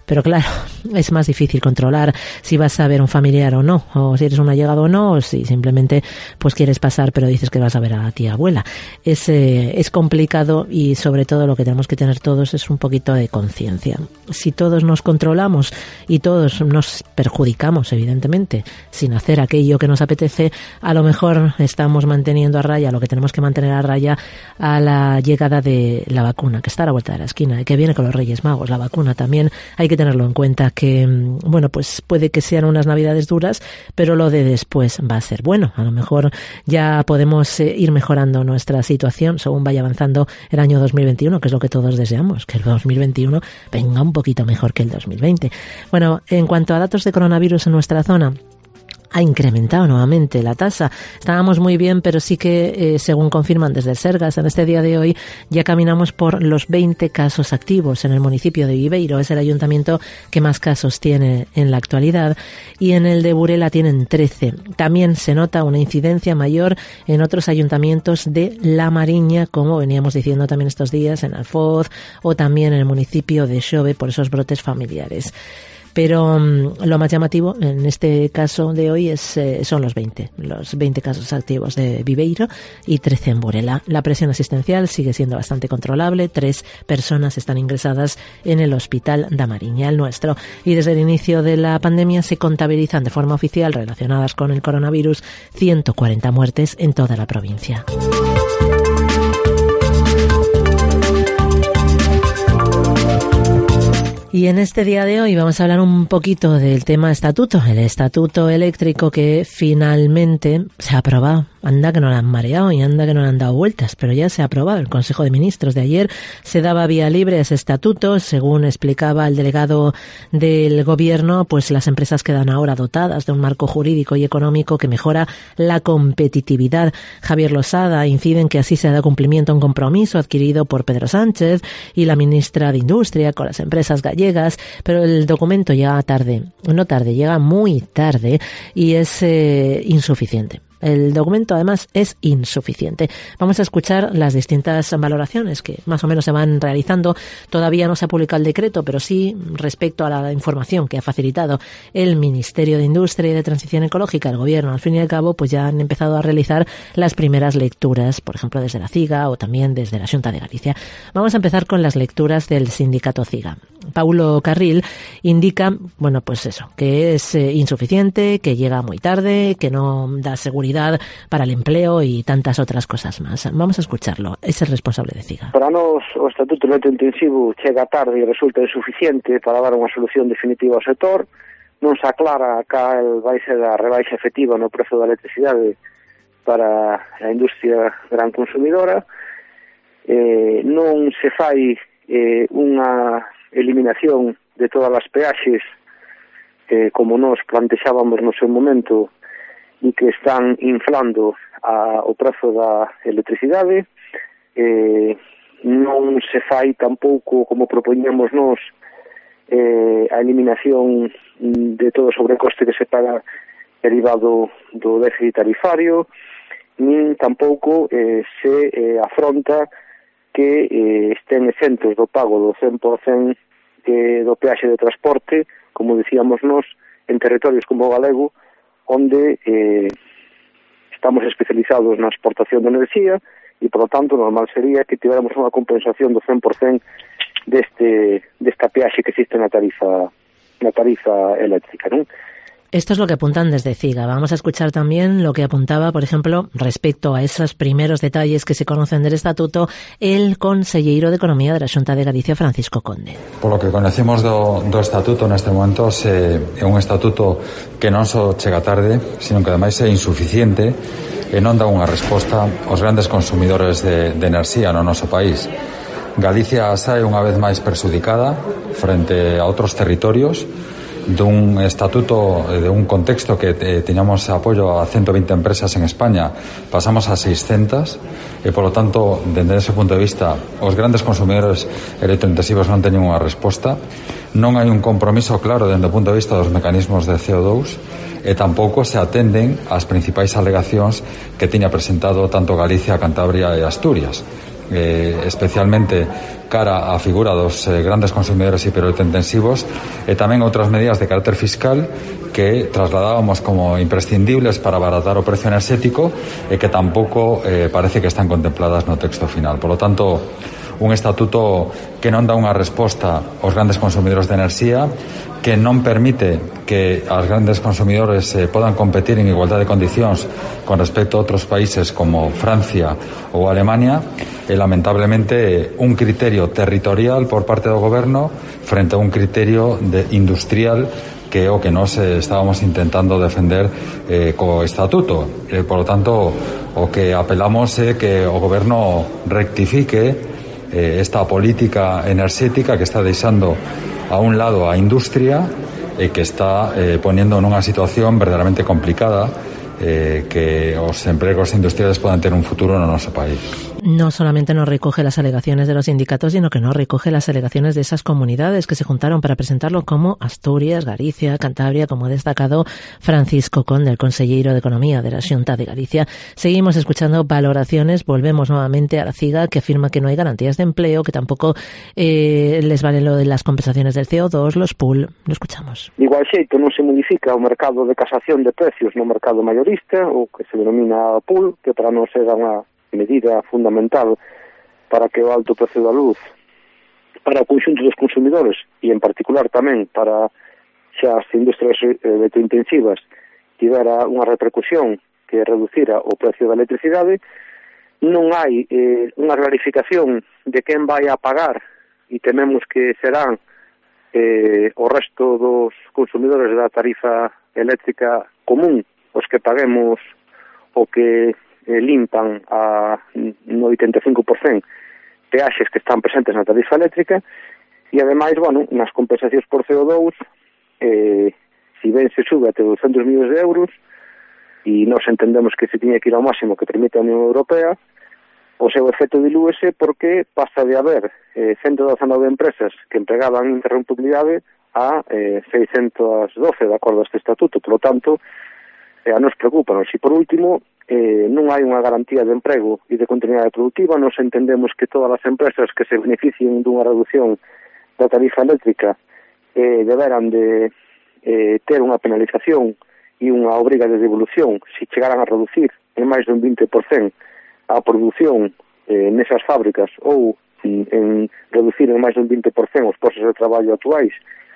Pero claro, es más difícil controlar si vas a ver un familiar o no, o si eres un allegado o no, o si simplemente pues quieres pasar pero dices que vas a ver a tía abuela. Es, eh, es complicado y sobre todo lo que tenemos que tener todos es un poquito de conciencia. Si todos nos controlamos y todos nos perjudicamos, evidentemente, sin hacer aquello que nos apetece, a lo mejor estamos manteniendo a raya lo que tenemos que mantener a raya a la llegada de la vacuna, que está a la vuelta de la esquina y que viene con los Reyes Magos. La vacuna también hay que tenerlo en cuenta, que bueno, pues puede que sean unas navidades duras, pero lo de después va a ser bueno. A lo mejor ya podemos eh, ir mejorando nuestra situación según vaya avanzando el año dos mil veintiuno, que es lo que todos deseamos, que el dos mil veintiuno venga un poquito mejor que el dos mil veinte. Bueno, en cuanto a datos de coronavirus en nuestra zona, ha incrementado nuevamente la tasa. Estábamos muy bien, pero sí que, eh, según confirman desde el Sergas, en este día de hoy ya caminamos por los veinte casos activos en el municipio de Viveiro. Es el ayuntamiento que más casos tiene en la actualidad, y en el de Burela tienen trece. También se nota una incidencia mayor en otros ayuntamientos de La Mariña, como veníamos diciendo también estos días, en Alfoz o también en el municipio de Xove, por esos brotes familiares. Pero um, lo más llamativo en este caso de hoy es eh, son los veinte, los veinte casos activos de Viveiro y trece en Burela. La presión asistencial sigue siendo bastante controlable. Tres personas están ingresadas en el Hospital da Mariña, el nuestro. Y desde el inicio de la pandemia se contabilizan de forma oficial, relacionadas con el coronavirus, ciento cuarenta muertes en toda la provincia. Y en este día de hoy vamos a hablar un poquito del tema estatuto, el estatuto eléctrico que finalmente se ha aprobado. Anda que no la han mareado y anda que no le han dado vueltas, pero ya se ha aprobado. El Consejo de Ministros de ayer se daba vía libre a ese estatuto. Según explicaba el delegado del Gobierno, pues las empresas quedan ahora dotadas de un marco jurídico y económico que mejora la competitividad. Javier Losada incide en que así se da cumplimiento a un compromiso adquirido por Pedro Sánchez y la ministra de Industria con las empresas gallegas, pero el documento llega tarde, no tarde, llega muy tarde y es eh, insuficiente. El documento, además, es insuficiente. Vamos a escuchar las distintas valoraciones que más o menos se van realizando. Todavía no se ha publicado el decreto, pero sí respecto a la información que ha facilitado el Ministerio de Industria y de Transición Ecológica, el Gobierno. Al fin y al cabo, pues ya han empezado a realizar las primeras lecturas, por ejemplo, desde la CIGA o también desde la Xunta de Galicia. Vamos a empezar con las lecturas del sindicato CIGA. Paulo Carril indica, bueno, pues eso, que es eh, insuficiente, que llega muy tarde, que no da seguridad para el empleo y tantas otras cosas más. Vamos a escucharlo. Es el responsable de CIGA. Para nós, o Estatuto Electrointensivo chega tarde e resulta insuficiente para dar unha solución definitiva ao sector. Non se aclara cal vai ser a rebaixa efectiva no prezo da electricidade para a industria gran consumidora. Eh, non se fai eh, unha eliminación de todas as peaxes eh, como nos plantexábamos no seu momento e que están inflando a, o prezo da electricidade. Eh, non se fai tampouco, como propoñemos nos, eh, a eliminación de todo o sobrecoste que se paga derivado do déficit tarifario, nin tampouco eh, se eh, afronta que eh, estén exentos do pago do cen por cento de, do peaxe de transporte, como dicíamos nos, en territorios como o galego, onde eh, estamos especializados na exportación de enerxía e, por lo tanto, normal sería que tivéramos unha compensación do cen por cento deste, desta peaxe que existe na tarifa, na tarifa eléctrica, non? Esto es lo que apuntan desde CIGA. Vamos a escuchar también lo que apuntaba, por ejemplo, respecto a esos primeros detalles que se conocen del estatuto, el conselleiro de Economía de la Xunta de Galicia, Francisco Conde. Por lo que conocemos do, do estatuto neste momento, se, é un estatuto que non só chega tarde, sino que ademais é insuficiente e non dá unha resposta aos grandes consumidores de, de enerxía no noso país. Galicia sae unha vez máis perxudicada frente a outros territorios dun estatuto, de un contexto que eh, teñamos apoio a ciento veinte empresas en España, pasamos a seiscentas e, polo tanto, dende ese punto de vista, os grandes consumidores electrointensivos non teñen unha resposta. Non hai un compromiso claro dende o punto de vista dos mecanismos de C O dous e tampouco se atenden as principais alegacións que tiña presentado tanto Galicia, Cantabria e Asturias. eh, especialmente cara a figura dos eh, grandes consumidores hiperintensivos, e tamén outras medidas de carácter fiscal que trasladábamos como imprescindibles para abaratar o precio enerxético e que tampouco eh, parece que están contempladas no texto final. Por lo tanto, un estatuto que non dá unha resposta aos grandes consumidores de enerxía, que non permite que as grandes consumidores eh, podan competir en igualdad de condicións con respecto a outros países como Francia ou Alemania, e lamentablemente un criterio territorial por parte do goberno frente a un criterio de industrial, que é o que nós eh, estábamos intentando defender eh, co estatuto. Eh, por lo tanto, o que apelamos é que o goberno rectifique esta política enerxética que está deixando a un lado a industria e que está eh, poniendo nunha situación verdadeiramente complicada, eh, que os empregos industriales puedan ter un futuro no noso país. No solamente no recoge las alegaciones de los sindicatos, sino que no recoge las alegaciones de esas comunidades que se juntaron para presentarlo, como Asturias, Galicia, Cantabria, como ha destacado Francisco Conde, el consellero de Economía de la Xunta de Galicia. Seguimos escuchando valoraciones, volvemos nuevamente a la CIGA, que afirma que no hay garantías de empleo, que tampoco eh, les vale lo de las compensaciones del C O dos, los pool. Lo escuchamos. De igual xeito, non se modifica o mercado de casación de precios no mercado mayorista, o que se denomina pool, que para nós era unha medida fundamental para que o alto precio da luz para o conxunto dos consumidores e en particular tamén para xa as industrias electrointensivas tivera unha repercusión que reducira o precio da electricidade. Non hai eh, unha clarificación de quen vai a pagar, e tememos que serán eh, o resto dos consumidores da tarifa eléctrica común os que paguemos o que eh, limpan a, no oitenta e cinco por cento peaxes que están presentes na tarifa eléctrica, e ademais, bueno, nas compensacións por C O dos, eh, si ben se sube até douscentos millóns de euros, e nós entendemos que se tiña que ir ao máximo que permite a Unión Europea, o seu efecto dilúese porque pasa de haber eh, ciento dezanove empresas que empregaban interrumpibilidade a eh, seiscentos doce, de acordo a este estatuto. Por lo tanto, eh, a nos preocupa. E por último, eh, non hai unha garantía de emprego e de continuidade productiva. Nos entendemos que todas as empresas que se beneficien dunha reducción da tarifa eléctrica eh, deberán de eh, ter unha penalización e unha obriga de devolución se chegaran a reducir en máis dun vinte por cento a produción eh, nesas fábricas, ou en, en reducir en máis dun vinte por cento os postos de traballo actuais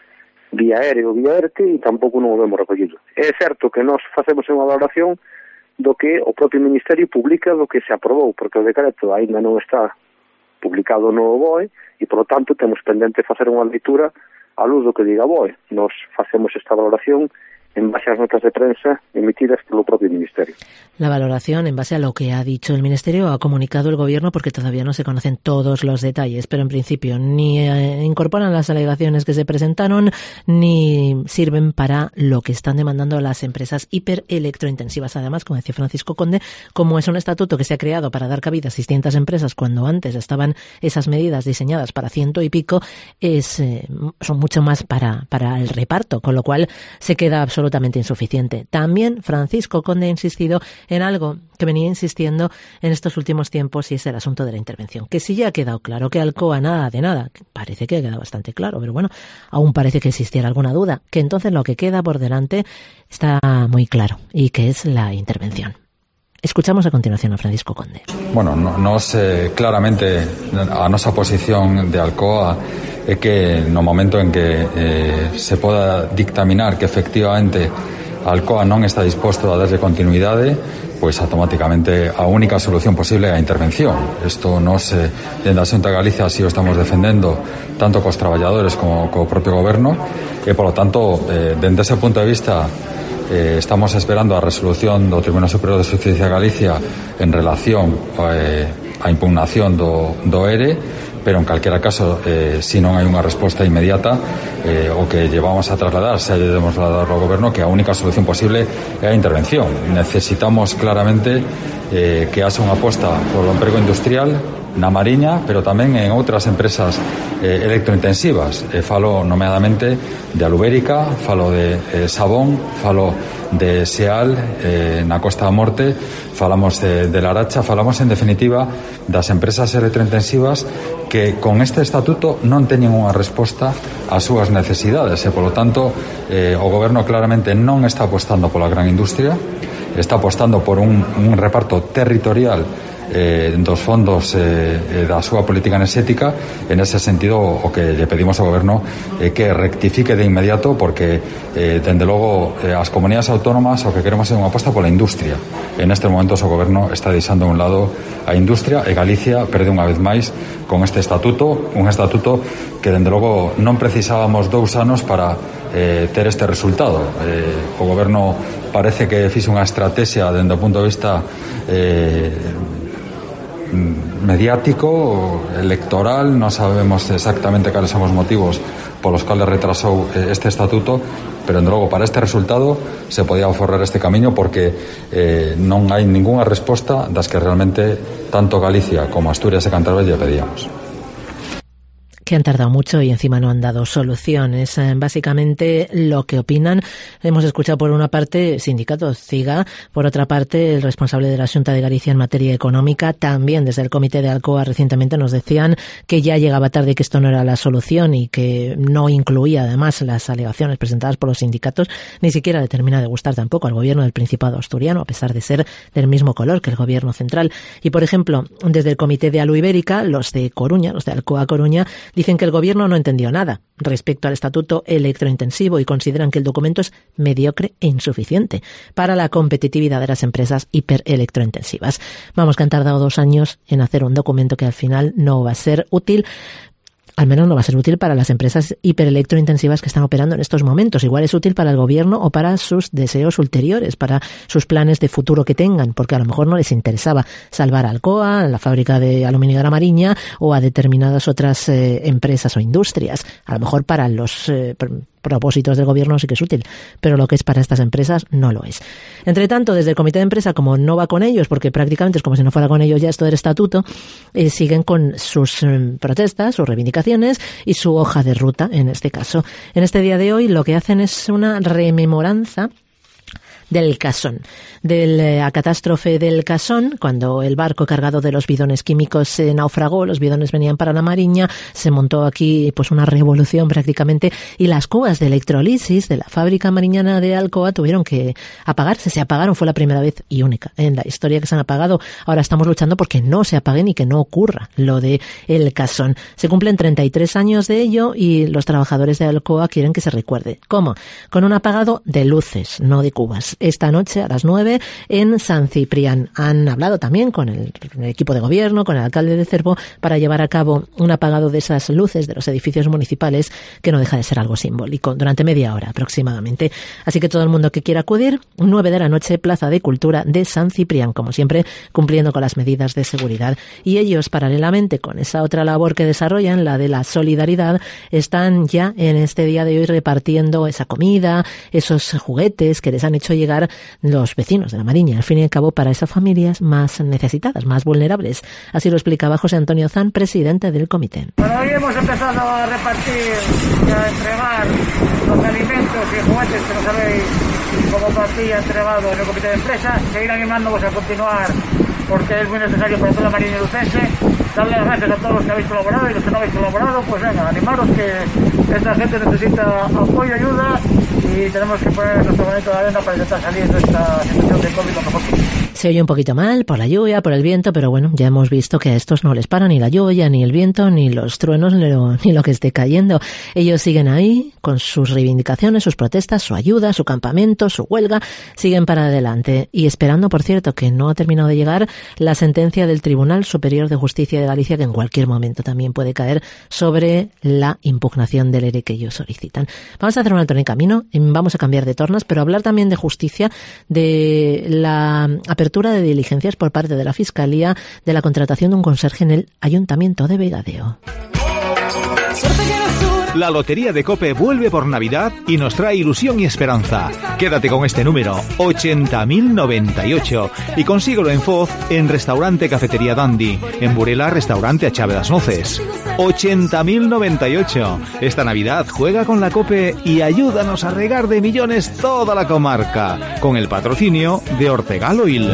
vía aéreo ou vía ERTE, e tampouco non o vemos recollido. É certo que nós facemos unha valoración do que o propio Ministerio publica do que se aprobou, porque o decreto aínda non está publicado no B O E e, por lo tanto, temos pendente facer unha leitura á luz do que diga o B O E. Nos facemos esta valoración en base a las notas de prensa emitidas por el propio Ministerio. La valoración en base a lo que ha dicho el Ministerio, ha comunicado el Gobierno, porque todavía no se conocen todos los detalles, pero en principio ni eh, incorporan las alegaciones que se presentaron ni sirven para lo que están demandando las empresas hiperelectrointensivas. Además, como decía Francisco Conde, como es un estatuto que se ha creado para dar cabida a seiscientas empresas cuando antes estaban esas medidas diseñadas para ciento y pico, es, eh, son mucho más para, para el reparto, con lo cual se queda absolutamente absolutamente insuficiente. También Francisco Conde ha insistido en algo que venía insistiendo en estos últimos tiempos, y es el asunto de la intervención. Que sí ya ha quedado claro que Alcoa nada de nada, parece que ha quedado bastante claro, pero bueno, aún parece que existiera alguna duda, que entonces lo que queda por delante está muy claro, y que es la intervención. Escuchamos a continuación a Francisco Conde. Bueno, no, nos eh, claramente a nosa posición de Alcoa é que no momento en que eh, se poda dictaminar que efectivamente Alcoa non está disposto a darlle continuidade, pois automáticamente a única solución posible é a intervención. Isto nos, eh, dende a Xunta de Galicia, así o estamos defendendo tanto cos traballadores como co propio goberno, e polo tanto, eh, dende ese punto de vista, eh, estamos esperando a resolución do Tribunal Superior de Xusticia de Galicia en relación eh, a impugnación do, do E R E, pero en calquera caso, eh, si non hai unha resposta inmediata, eh, o que llevamos a trasladar, se lle demos trasladar ao goberno, que a única solución posible é a intervención. Necesitamos claramente eh, que haxa unha aposta polo emprego industrial, na Mariña, pero tamén en outras empresas eh, electrointensivas. Eh, falo nomeadamente de Alubérica, falo de eh, Sabón, falo de Seal, eh, na Costa da Morte, falamos de, de Laracha, falamos en definitiva das empresas electrointensivas que con este estatuto non teñen unha resposta ás súas necesidades e, polo tanto, eh, o goberno claramente non está apostando pola gran industria, está apostando por un, un reparto territorial eh, dos fondos eh, da súa política enerxética. En ese sentido, o que lle pedimos ao goberno é eh, que rectifique de inmediato, porque eh, dende logo eh, as comunidades autónomas o que queremos é unha aposta pola industria. En estes momentos o goberno está deixando a un lado a industria e Galicia perde unha vez máis con este estatuto, un estatuto que dende logo non precisábamos dous anos para eh, ter este resultado. Eh, o goberno parece que fixe unha estrategia dende o punto de vista eh, mediático, electoral. Non sabemos exactamente cales son os motivos polos cuales retrasou este estatuto, pero en logo para este resultado se podía aforrar este camiño, porque eh, non hai ningunha resposta das que realmente tanto Galicia como Asturias e Cantabria pedíamos. Que han tardado mucho y encima no han dado soluciones. Eh, básicamente lo que opinan, hemos escuchado por una parte sindicatos CIGA, por otra parte el responsable de la Xunta de Galicia en materia económica, también desde el Comité de Alcoa recientemente nos decían que ya llegaba tarde, que esto no era la solución y que no incluía además las alegaciones presentadas por los sindicatos. Ni siquiera le termina de gustar tampoco al gobierno del Principado asturiano, a pesar de ser del mismo color que el gobierno central. Y por ejemplo, desde el Comité de Aluibérica, los de Coruña, los de Alcoa Coruña, dicen que el gobierno no entendió nada respecto al estatuto electrointensivo y consideran que el documento es mediocre e insuficiente para la competitividad de las empresas hiperelectrointensivas. Vamos, que han tardado dos años en hacer un documento que al final no va a ser útil. Al menos no va a ser útil para las empresas hiperelectrointensivas que están operando en estos momentos. Igual es útil para el gobierno o para sus deseos ulteriores, para sus planes de futuro que tengan, porque a lo mejor no les interesaba salvar a Alcoa, la fábrica de aluminio de la Mariña, o a determinadas otras eh, empresas o industrias. A lo mejor para los eh, propósitos del gobierno sí que es útil, pero lo que es para estas empresas no lo es. Entre tanto, desde el comité de empresa, como no va con ellos, porque prácticamente es como si no fuera con ellos ya esto del estatuto, eh, siguen con sus eh, protestas, sus reivindicaciones y su hoja de ruta, en este caso. En este día de hoy lo que hacen es una rememoranza del Casón, de la catástrofe del Casón, cuando el barco cargado de los bidones químicos se naufragó, los bidones venían para la Mariña, se montó aquí pues una revolución prácticamente, y las cubas de electrolisis de la fábrica mariñana de Alcoa tuvieron que apagarse, se apagaron, fue la primera vez y única en la historia que se han apagado. Ahora estamos luchando porque no se apaguen y que no ocurra lo de el Casón. Se cumplen treinta y tres años de ello y los trabajadores de Alcoa quieren que se recuerde. ¿Cómo? Con un apagado de luces, no de cubas. Esta noche a las nueve en San Ciprián. Han hablado también con el, el equipo de gobierno, con el alcalde de Cervo, para llevar a cabo un apagado de esas luces de los edificios municipales, que no deja de ser algo simbólico, durante media hora aproximadamente. Así que todo el mundo que quiera acudir, nueve de la noche, Plaza de Cultura de San Ciprián, como siempre, cumpliendo con las medidas de seguridad. Y ellos, paralelamente con esa otra labor que desarrollan, la de la solidaridad, están ya en este día de hoy repartiendo esa comida, esos juguetes que les han hecho llegar los vecinos de la Mariña, al fin y al cabo, para esas familias más necesitadas, más vulnerables. Así lo explicaba José Antonio Zan, presidente del comité. Bueno, hoy hemos empezado a repartir y a entregar los alimentos y juguetes que nos habéis como partida entregado en el comité de empresa. Seguir animándonos a continuar, porque es muy necesario para toda la Mariña lucense. Darle las gracias a todos los que habéis colaborado, y los que no habéis colaborado, pues venga, animaros, que esta gente necesita apoyo y ayuda, y tenemos que poner nuestro granito de arena para intentar salir de esta situación de COVID lo mejor posible. Se oye un poquito mal por la lluvia, por el viento, pero bueno, ya hemos visto que a estos no les para ni la lluvia, ni el viento, ni los truenos, ni lo, ni lo que esté cayendo. Ellos siguen ahí con sus reivindicaciones, sus protestas, su ayuda, su campamento, su huelga, siguen para adelante. Y esperando, por cierto, que no ha terminado de llegar la sentencia del Tribunal Superior de Justicia de Galicia, que en cualquier momento también puede caer sobre la impugnación del E R E que ellos solicitan. Vamos a hacer un alto en el camino, vamos a cambiar de tornas, pero hablar también de justicia, de la apertura de diligencias por parte de la Fiscalía de la contratación de un conserje en el Ayuntamiento de Vegadeo. La Lotería de COPE vuelve por Navidad y nos trae ilusión y esperanza. Quédate con este número, ochenta mil noventa y ocho, y consíguelo en Foz, en Restaurante Cafetería Dandy, en Burela, Restaurante A Chave das Noces. ochenta mil noventa y ocho. Esta Navidad juega con la COPE y ayúdanos a regar de millones toda la comarca, con el patrocinio de Ortegal Oil.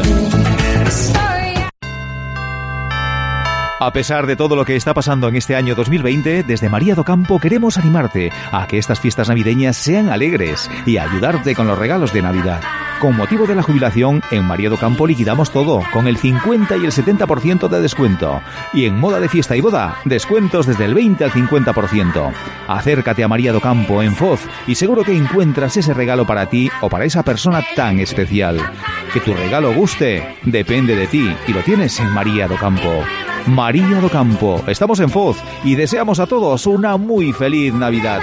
A pesar de todo lo que está pasando en este año dos mil veinte, desde María do Campo queremos animarte a que estas fiestas navideñas sean alegres y a ayudarte con los regalos de Navidad. Con motivo de la jubilación, en María do Campo liquidamos todo, con el cincuenta y el setenta por ciento de descuento. Y en moda de fiesta y boda, descuentos desde el veinte al cincuenta por ciento. Acércate a María do Campo en Foz y seguro que encuentras ese regalo para ti o para esa persona tan especial. Que tu regalo guste, depende de ti y lo tienes en María do Campo. María do Campo. Estamos en Foz y deseamos a todos una muy feliz Navidad.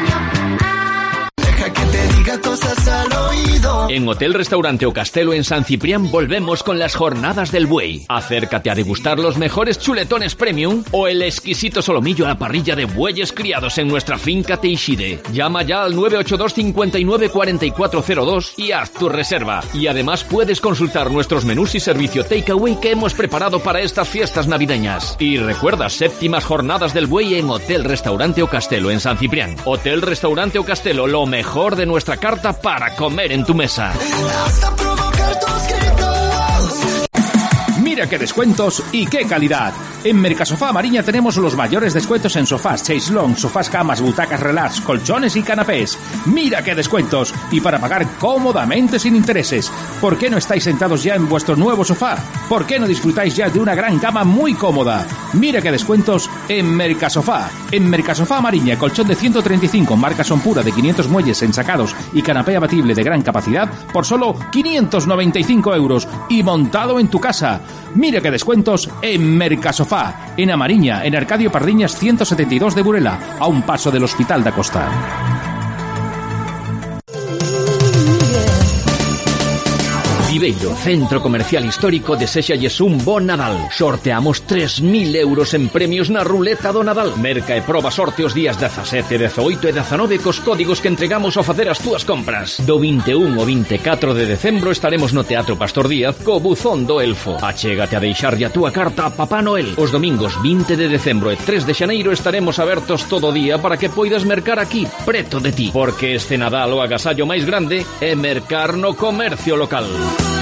Deja que te diga cosas al oído. En Hotel Restaurante O Castelo en San Ciprián volvemos con las jornadas del buey. Acércate a degustar los mejores chuletones premium o el exquisito solomillo a la parrilla de bueyes criados en nuestra finca Teixide. Llama ya al nueve ocho dos, cinco nueve, cuatro cuatro cero dos y haz tu reserva. Y además puedes consultar nuestros menús y servicio takeaway que hemos preparado para estas fiestas navideñas. Y recuerda, séptimas jornadas del buey en Hotel Restaurante O Castelo en San Ciprián. Hotel Restaurante O Castelo, lo mejor de nuestra carta para comer en tu mesa. Hasta provocar tus gritos. Mira qué descuentos y qué calidad. En Mercasofá Mariña tenemos los mayores descuentos en sofás, chase long, sofás, camas, butacas, relax, colchones y canapés. Mira qué descuentos y para pagar cómodamente sin intereses. ¿Por qué no estáis sentados ya en vuestro nuevo sofá? ¿Por qué no disfrutáis ya de una gran cama muy cómoda? Mira qué descuentos en Mercasofá. En Mercasofá Mariña, colchón de ciento treinta y cinco, marca Son Pura de quinientos muelles ensacados y canapé abatible de gran capacidad por solo quinientos noventa y cinco euros y montado en tu casa. Mira qué descuentos en Mercasofá, en Amariña, en Arcadio Pardiñas ciento setenta y dos de Burela, a un paso del Hospital da Costa. Viveiro, Centro Comercial Histórico, deséxalles un bon Nadal. Sorteamos tres mil euros en premios na ruleta do Nadal. Merca e proba sorte os días dezasete, dezaoito e dezanove cos códigos que entregamos ao facer as túas compras. Do vinte e un ao vinte e catro de decembro estaremos no Teatro Pastor Díaz co Buzón do Elfo. Achégate a deixarlle a túa carta a Papá Noel. Os domingos vinte de decembro e tres de xaneiro estaremos abertos todo o día para que poidas mercar aquí, preto de ti. Porque este Nadal o agasallo máis grande é mercar no comercio local.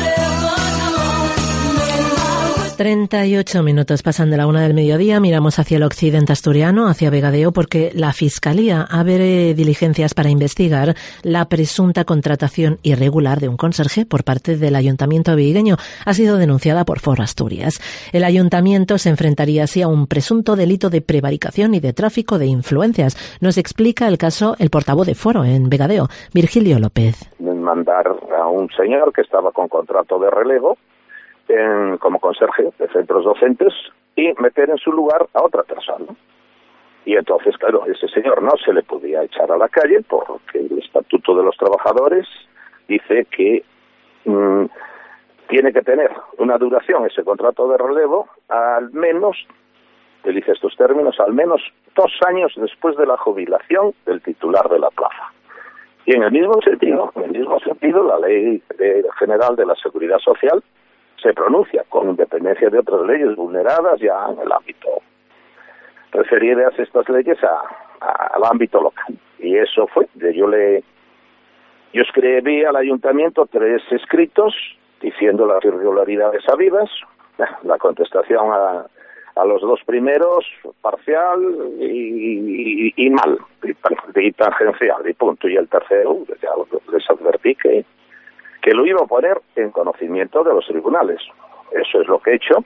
treinta y ocho minutos pasan de la una del mediodía. Miramos hacia el occidente asturiano, hacia Vegadeo, porque la Fiscalía abre diligencias para investigar la presunta contratación irregular de un conserje por parte del Ayuntamiento vigueño. Ha sido denunciada por Foro Asturias. El Ayuntamiento se enfrentaría así a un presunto delito de prevaricación y de tráfico de influencias. Nos explica el caso el portavoz de Foro en Vegadeo, Virgilio López. Mandar a un señor que estaba con contrato de relevo En, como conserje de centros docentes y meter en su lugar a otra persona. Y entonces, claro, ese señor no se le podía echar a la calle porque el Estatuto de los Trabajadores dice que mmm, tiene que tener una duración ese contrato de relevo al menos, utiliza estos términos, al menos dos años después de la jubilación del titular de la plaza. Y en el mismo sentido, en el mismo sentido, la Ley General de la Seguridad Social se pronuncia con independencia de otras leyes vulneradas ya en el ámbito referidas estas leyes a, a, al ámbito local. Y eso fue, yo le yo escribí al ayuntamiento tres escritos diciendo las irregularidades habidas, la contestación a, a los dos primeros parcial y, y, y mal, y, y tangencial, y punto, y el tercero ya les advertí que que lo iba a poner en conocimiento de los tribunales. Eso es lo que he hecho.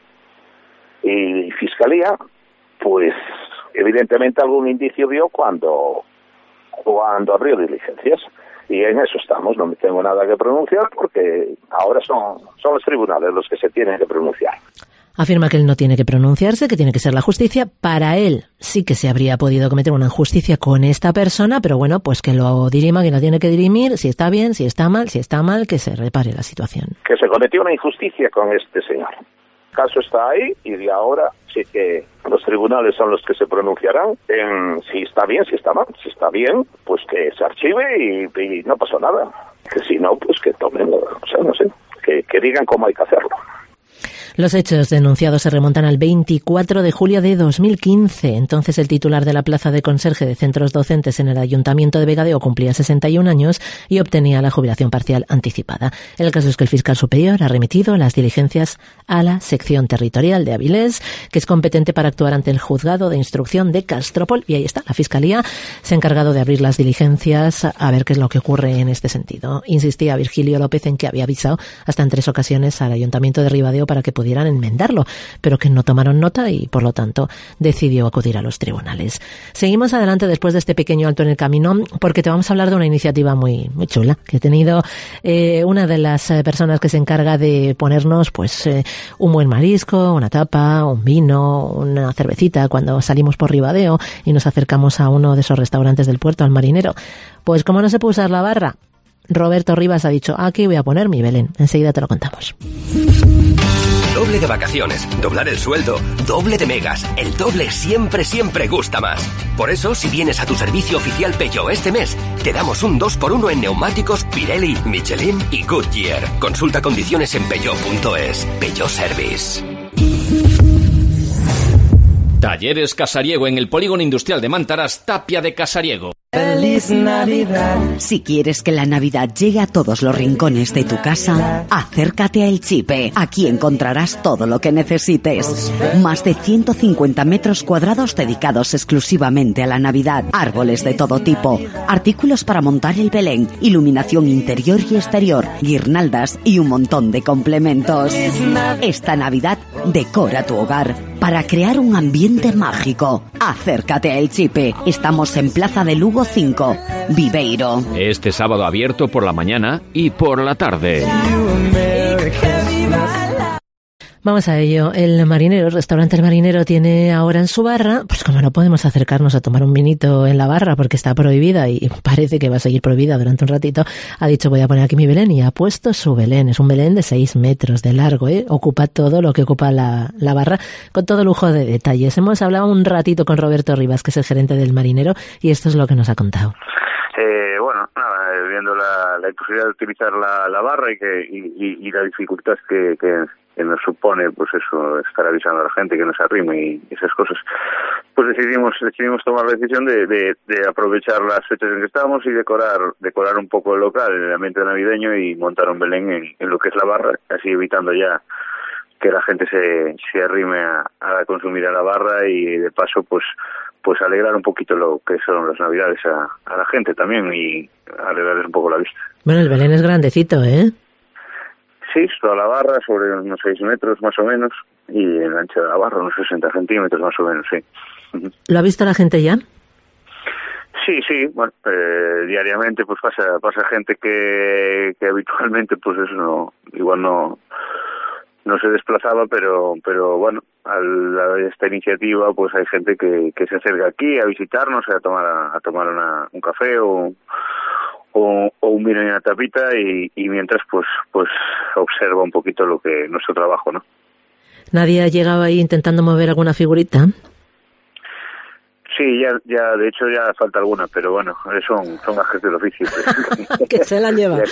Y Fiscalía, pues, evidentemente algún indicio vio cuando, cuando abrió diligencias. Y en eso estamos, no me tengo nada que pronunciar porque ahora son, son los tribunales los que se tienen que pronunciar. Afirma que él no tiene que pronunciarse, que tiene que ser la justicia. Para él sí que se habría podido cometer una injusticia con esta persona, pero bueno, pues que lo dirima, que lo tiene que dirimir, si está bien, si está mal, si está mal, que se repare la situación. Que se cometió una injusticia con este señor. El caso está ahí y de ahora sí que Los tribunales son los que se pronunciarán en si está bien, si está mal. Si está bien, pues que se archive y, y no pasó nada. Que si no, pues que tomen, o sea, no sé, que, que digan cómo hay que hacerlo. Los hechos denunciados se remontan al veinticuatro de julio de dos mil quince. Entonces el titular de la plaza de conserje de centros docentes en el Ayuntamiento de Vegadeo cumplía sesenta y un años y obtenía la jubilación parcial anticipada. El caso es que el fiscal superior ha remitido las diligencias a la sección territorial de Avilés, que es competente para actuar ante el juzgado de instrucción de Castropol. Y ahí está, la fiscalía se ha encargado de abrir las diligencias a ver qué es lo que ocurre en este sentido. Insistía Virgilio López en que había avisado hasta en tres ocasiones al Ayuntamiento de Ribadeo para que pudieran enmendarlo, pero que no tomaron nota y, por lo tanto, decidió acudir a los tribunales. Seguimos adelante después de este pequeño alto en el camino, porque te vamos a hablar de una iniciativa muy, muy chula que ha tenido eh, una de las eh, personas que se encarga de ponernos pues eh, un buen marisco, una tapa, un vino, una cervecita cuando salimos por Ribadeo y nos acercamos a uno de esos restaurantes del puerto, al Marinero. Pues como no se puede usar la barra, Roberto Rivas ha dicho, aquí voy a poner mi Belén. Enseguida te lo contamos. Doble de vacaciones, doblar el sueldo, doble de megas. El doble siempre, siempre gusta más. Por eso, si vienes a tu servicio oficial Peugeot este mes, te damos un dos por uno en neumáticos Pirelli, Michelin y Goodyear. Consulta condiciones en peugeot punto es. Peugeot Service. Talleres Casariego en el Polígono Industrial de Mántaras, Tapia de Casariego. ¡Feliz Navidad! Si quieres que la Navidad llegue a todos los rincones de tu casa, acércate a El Chipe. Aquí encontrarás todo lo que necesites. Más de ciento cincuenta metros cuadrados dedicados exclusivamente a la Navidad. Árboles de todo tipo, artículos para montar el Belén, iluminación interior y exterior, guirnaldas y un montón de complementos. Esta Navidad decora tu hogar para crear un ambiente mágico. Acércate a El Chipe. Estamos en Plaza de Lugo cinco, Viveiro. Este sábado abierto por la mañana y por la tarde. Vamos a ello. El Marinero, el restaurante El Marinero, tiene ahora en su barra, pues como no podemos acercarnos a tomar un vinito en la barra porque está prohibida y parece que va a seguir prohibida durante un ratito, ha dicho voy a poner aquí mi Belén y ha puesto su Belén. Es un Belén de seis metros de largo, ¿eh? Ocupa todo lo que ocupa la, la barra con todo lujo de detalles. Hemos hablado un ratito con Roberto Rivas, que es el gerente del Marinero, y esto es lo que nos ha contado. Eh, bueno, nada, eh, viendo la, la imposibilidad de utilizar la, la barra y que y, y, y la dificultad que, que, que nos supone, pues eso, estar avisando a la gente que no se arrime y esas cosas, pues decidimos decidimos tomar la decisión de, de, de aprovechar las fechas en que estamos y decorar decorar un poco el local, el ambiente navideño y montar un Belén en, en lo que es la barra, así evitando ya que la gente se, se arrime a, a consumir a la barra y de paso pues pues alegrar un poquito lo que son las Navidades a, a la gente también y alegrarles un poco la vista. Bueno, el Belén es grandecito, ¿eh? Sí, toda la barra sobre unos seis metros más o menos y en la ancha de la barra unos sesenta centímetros más o menos, sí. ¿Lo ha visto la gente ya? Sí, sí, bueno, eh, diariamente pues pasa pasa gente que, que habitualmente pues eso no, igual no no se desplazaba, pero pero bueno, a la, esta iniciativa pues hay gente que, que se acerca aquí a visitarnos, a tomar a, a tomar una, un café o, o, o un vino y una tapita y, y mientras pues pues observa un poquito lo que nuestro trabajo, ¿no? ¿Nadie ha llegado ahí intentando mover alguna figurita? Sí, ya, ya, de hecho ya falta alguna, pero bueno, son, son gajes del oficio. Pues. Que se la han llevado.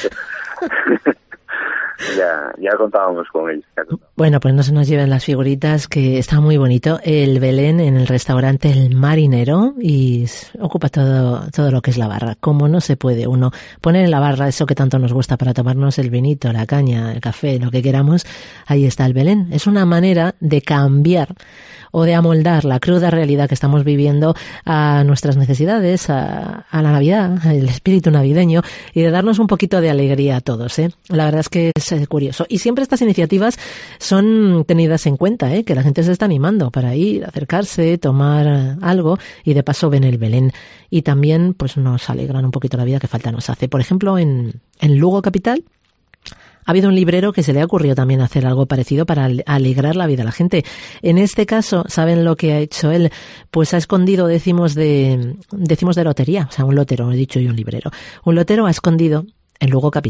Ya, ya contábamos con ellos. Bueno, pues no se nos lleven las figuritas, que está muy bonito. El Belén en el restaurante El Marinero y ocupa todo, todo lo que es la barra. Como no se puede uno poner en la barra eso que tanto nos gusta para tomarnos el vinito, la caña, el café, lo que queramos, ahí está el Belén. Es una manera de cambiar o de amoldar la cruda realidad que estamos viviendo a nuestras necesidades, a, a la Navidad, al espíritu navideño y de darnos un poquito de alegría a todos, ¿eh? La verdad es que es eh, curioso. Y siempre estas iniciativas son tenidas en cuenta, ¿eh? Que la gente se está animando para ir, acercarse, tomar algo y de paso ven el Belén. Y también pues nos alegran un poquito la vida que falta nos hace. Por ejemplo, en, en Lugo Capital, ha habido un librero que se le ha ocurrido también hacer algo parecido para alegrar la vida a la gente. En este caso, ¿saben lo que ha hecho él? Pues ha escondido décimos de, décimos de lotería. O sea, un lotero, he dicho yo, un librero. Un lotero ha escondido en Lugo Capital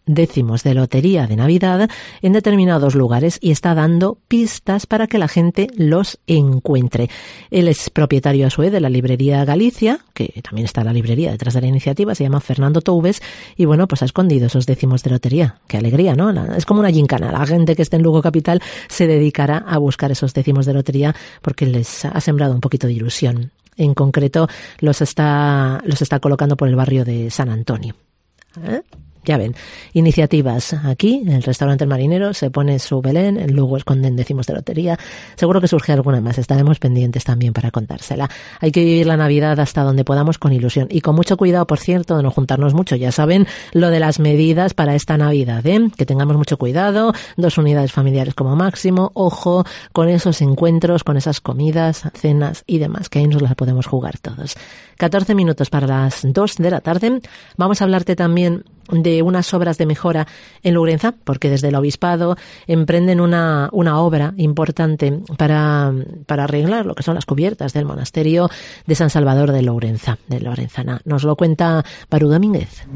décimos de lotería de Navidad en determinados lugares y está dando pistas para que la gente los encuentre. Él es propietario a su vez de la librería Galicia, que también está la librería detrás de la iniciativa, se llama Fernando Toubes, y bueno, pues ha escondido esos décimos de lotería. Qué alegría, ¿no? Es como una gincana. La gente que esté en Lugo Capital se dedicará a buscar esos décimos de lotería porque les ha sembrado un poquito de ilusión. En concreto, los está, los está colocando por el barrio de San Antonio. ¿Eh? Ya ven, iniciativas. Aquí, en el restaurante El Marinero, se pone su Belén, en Lugo esconden décimos de lotería. Seguro que surge alguna más, estaremos pendientes también para contársela. Hay que vivir la Navidad hasta donde podamos con ilusión. Y con mucho cuidado, por cierto, de no juntarnos mucho. Ya saben lo de las medidas para esta Navidad, ¿eh? Que tengamos mucho cuidado, dos unidades familiares como máximo. Ojo con esos encuentros, con esas comidas, cenas y demás, que ahí nos las podemos jugar todos. catorce minutos para las dos de la tarde. Vamos a hablarte también de unas obras de mejora en Lourenza, porque desde el Obispado emprenden una, una obra importante para, para arreglar lo que son las cubiertas del monasterio de San Salvador de Lourenza, de Lorenzana. Nos lo cuenta Barú Domínguez.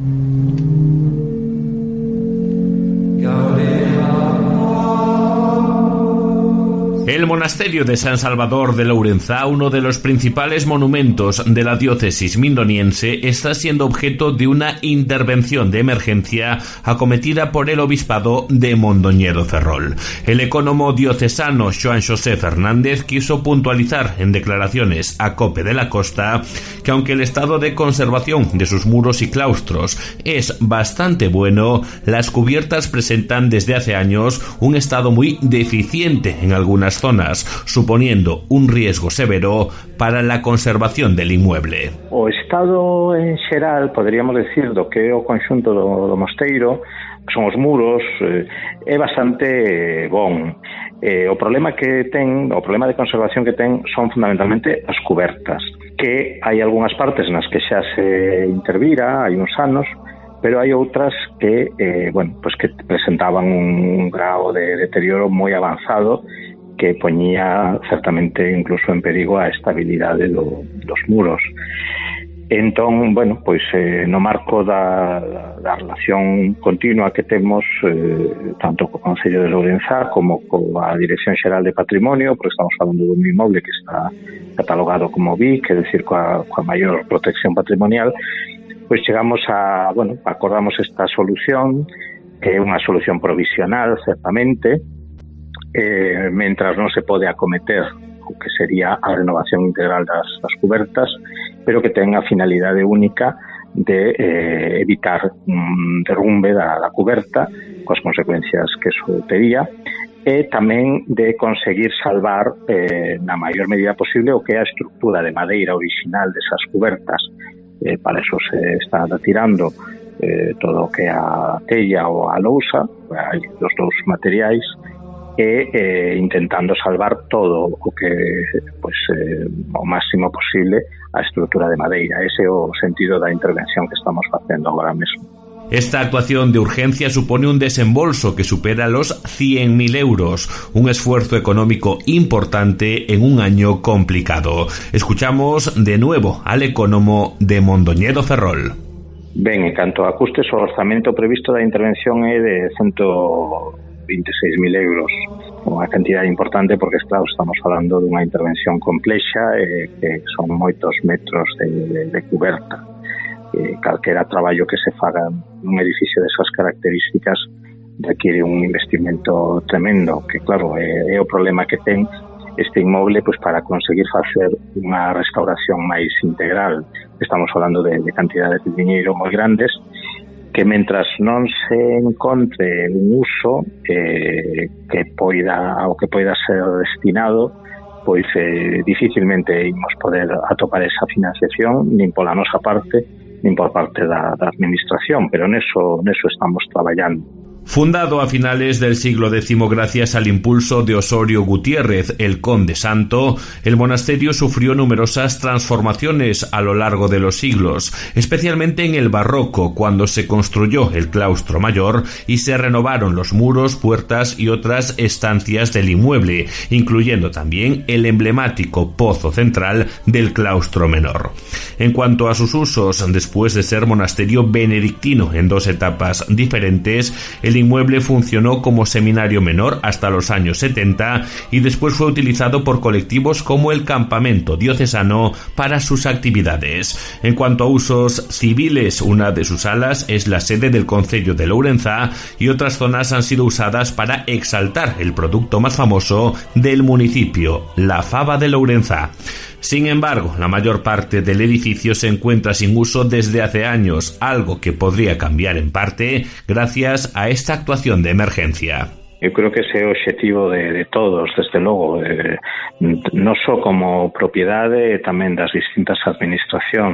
El monasterio de San Salvador de Lourenza, uno de los principales monumentos de la diócesis mindoniense, está siendo objeto de una intervención de emergencia acometida por el obispado de Mondoñedo Ferrol. El ecónomo diocesano Joan José Fernández quiso puntualizar en declaraciones a COPE de la Costa que aunque el estado de conservación de sus muros y claustros es bastante bueno, las cubiertas presentan desde hace años un estado muy deficiente en algunas zonas, suponiendo un riesgo severo para la conservación del inmueble. O estado en xeral, poderíamos decir, do que é o conxunto do, do mosteiro, que son os muros, eh, é bastante bon. Eh, o problema que ten, o problema de conservación que ten son fundamentalmente as cubertas, que hai algunhas partes nas que xa se intervira, hai uns anos, pero hai outras que, eh, bueno, pues que presentaban un grado de deterioro moi avanzado que poñía certamente incluso en perigo a estabilidade do, dos muros. Entón, bueno, pois eh, no marco da, da relación continua que temos eh, tanto co Concello de Lourenza como coa Dirección Xeral de Patrimonio, porque estamos falando dun inmoble que está catalogado como B I C, é dicir, coa, coa maior protección patrimonial, pois chegamos a, bueno, acordamos esta solución, que é unha solución provisional, certamente, Eh, mentras non se pode acometer o que sería a renovación integral das, das cubertas, pero que ten a finalidade única de eh, evitar un derrumbe da, da cuberta, coas consecuencias que eso tería, e tamén de conseguir salvar eh, na maior medida posible o que é a estructura de madeira original desas cubertas. Eh, para eso se está retirando eh, todo o que é a tella ou a lousa, hai os dous materiais, e eh, intentando salvar todo o que pues, eh, o máximo posible a estrutura de madeira. Ese é o sentido da intervención que estamos facendo agora mesmo. Esta actuación de urgencia supone un desembolso que supera los cien mil euros, un esfuerzo económico importante en un año complicado. Escuchamos de nuevo al ecónomo de Mondoñedo Ferrol. Ben, en canto a custes, o orzamento previsto da intervención é de ciento veintiséis mil euros, unha cantidade importante porque, claro, estamos falando dunha intervención complexa eh, que son moitos metros de, de, de cuberta. Eh, calquera traballo que se faga nun edificio desas características requiere un investimento tremendo, que, claro, é, é o problema que ten este inmoble pues, para conseguir facer unha restauración máis integral. Estamos falando de, de cantidades de diñeiro moi grandes, que mentras non se encontre un uso eh, que poida ao que poida ser destinado, pois eh, dificilmente imos poder atopar esa financiación nin pola nosa parte, nin por parte da, da administración, pero neso, neso estamos traballando. Fundado a finales del siglo décimo gracias al impulso de Osorio Gutiérrez, el conde santo, el monasterio sufrió numerosas transformaciones a lo largo de los siglos, especialmente en el barroco, cuando se construyó el claustro mayor y se renovaron los muros, puertas y otras estancias del inmueble, incluyendo también el emblemático pozo central del claustro menor. En cuanto a sus usos, después de ser monasterio benedictino en dos etapas diferentes, el inmueble funcionó como seminario menor hasta los años setenta y después fue utilizado por colectivos como el Campamento Diocesano para sus actividades. En cuanto a usos civiles, una de sus salas es la sede del Concello de Lourenzá y otras zonas han sido usadas para exaltar el producto más famoso del municipio, la fava de Lourenzá. Sin embargo, la mayor parte del edificio se encuentra sin uso desde hace años, algo que podría cambiar en parte gracias a esta actuación de emergencia. Eu creo que ese é o obxectivo de, de todos, desde logo, eh, non só como propiedade, tamén das distintas administracións.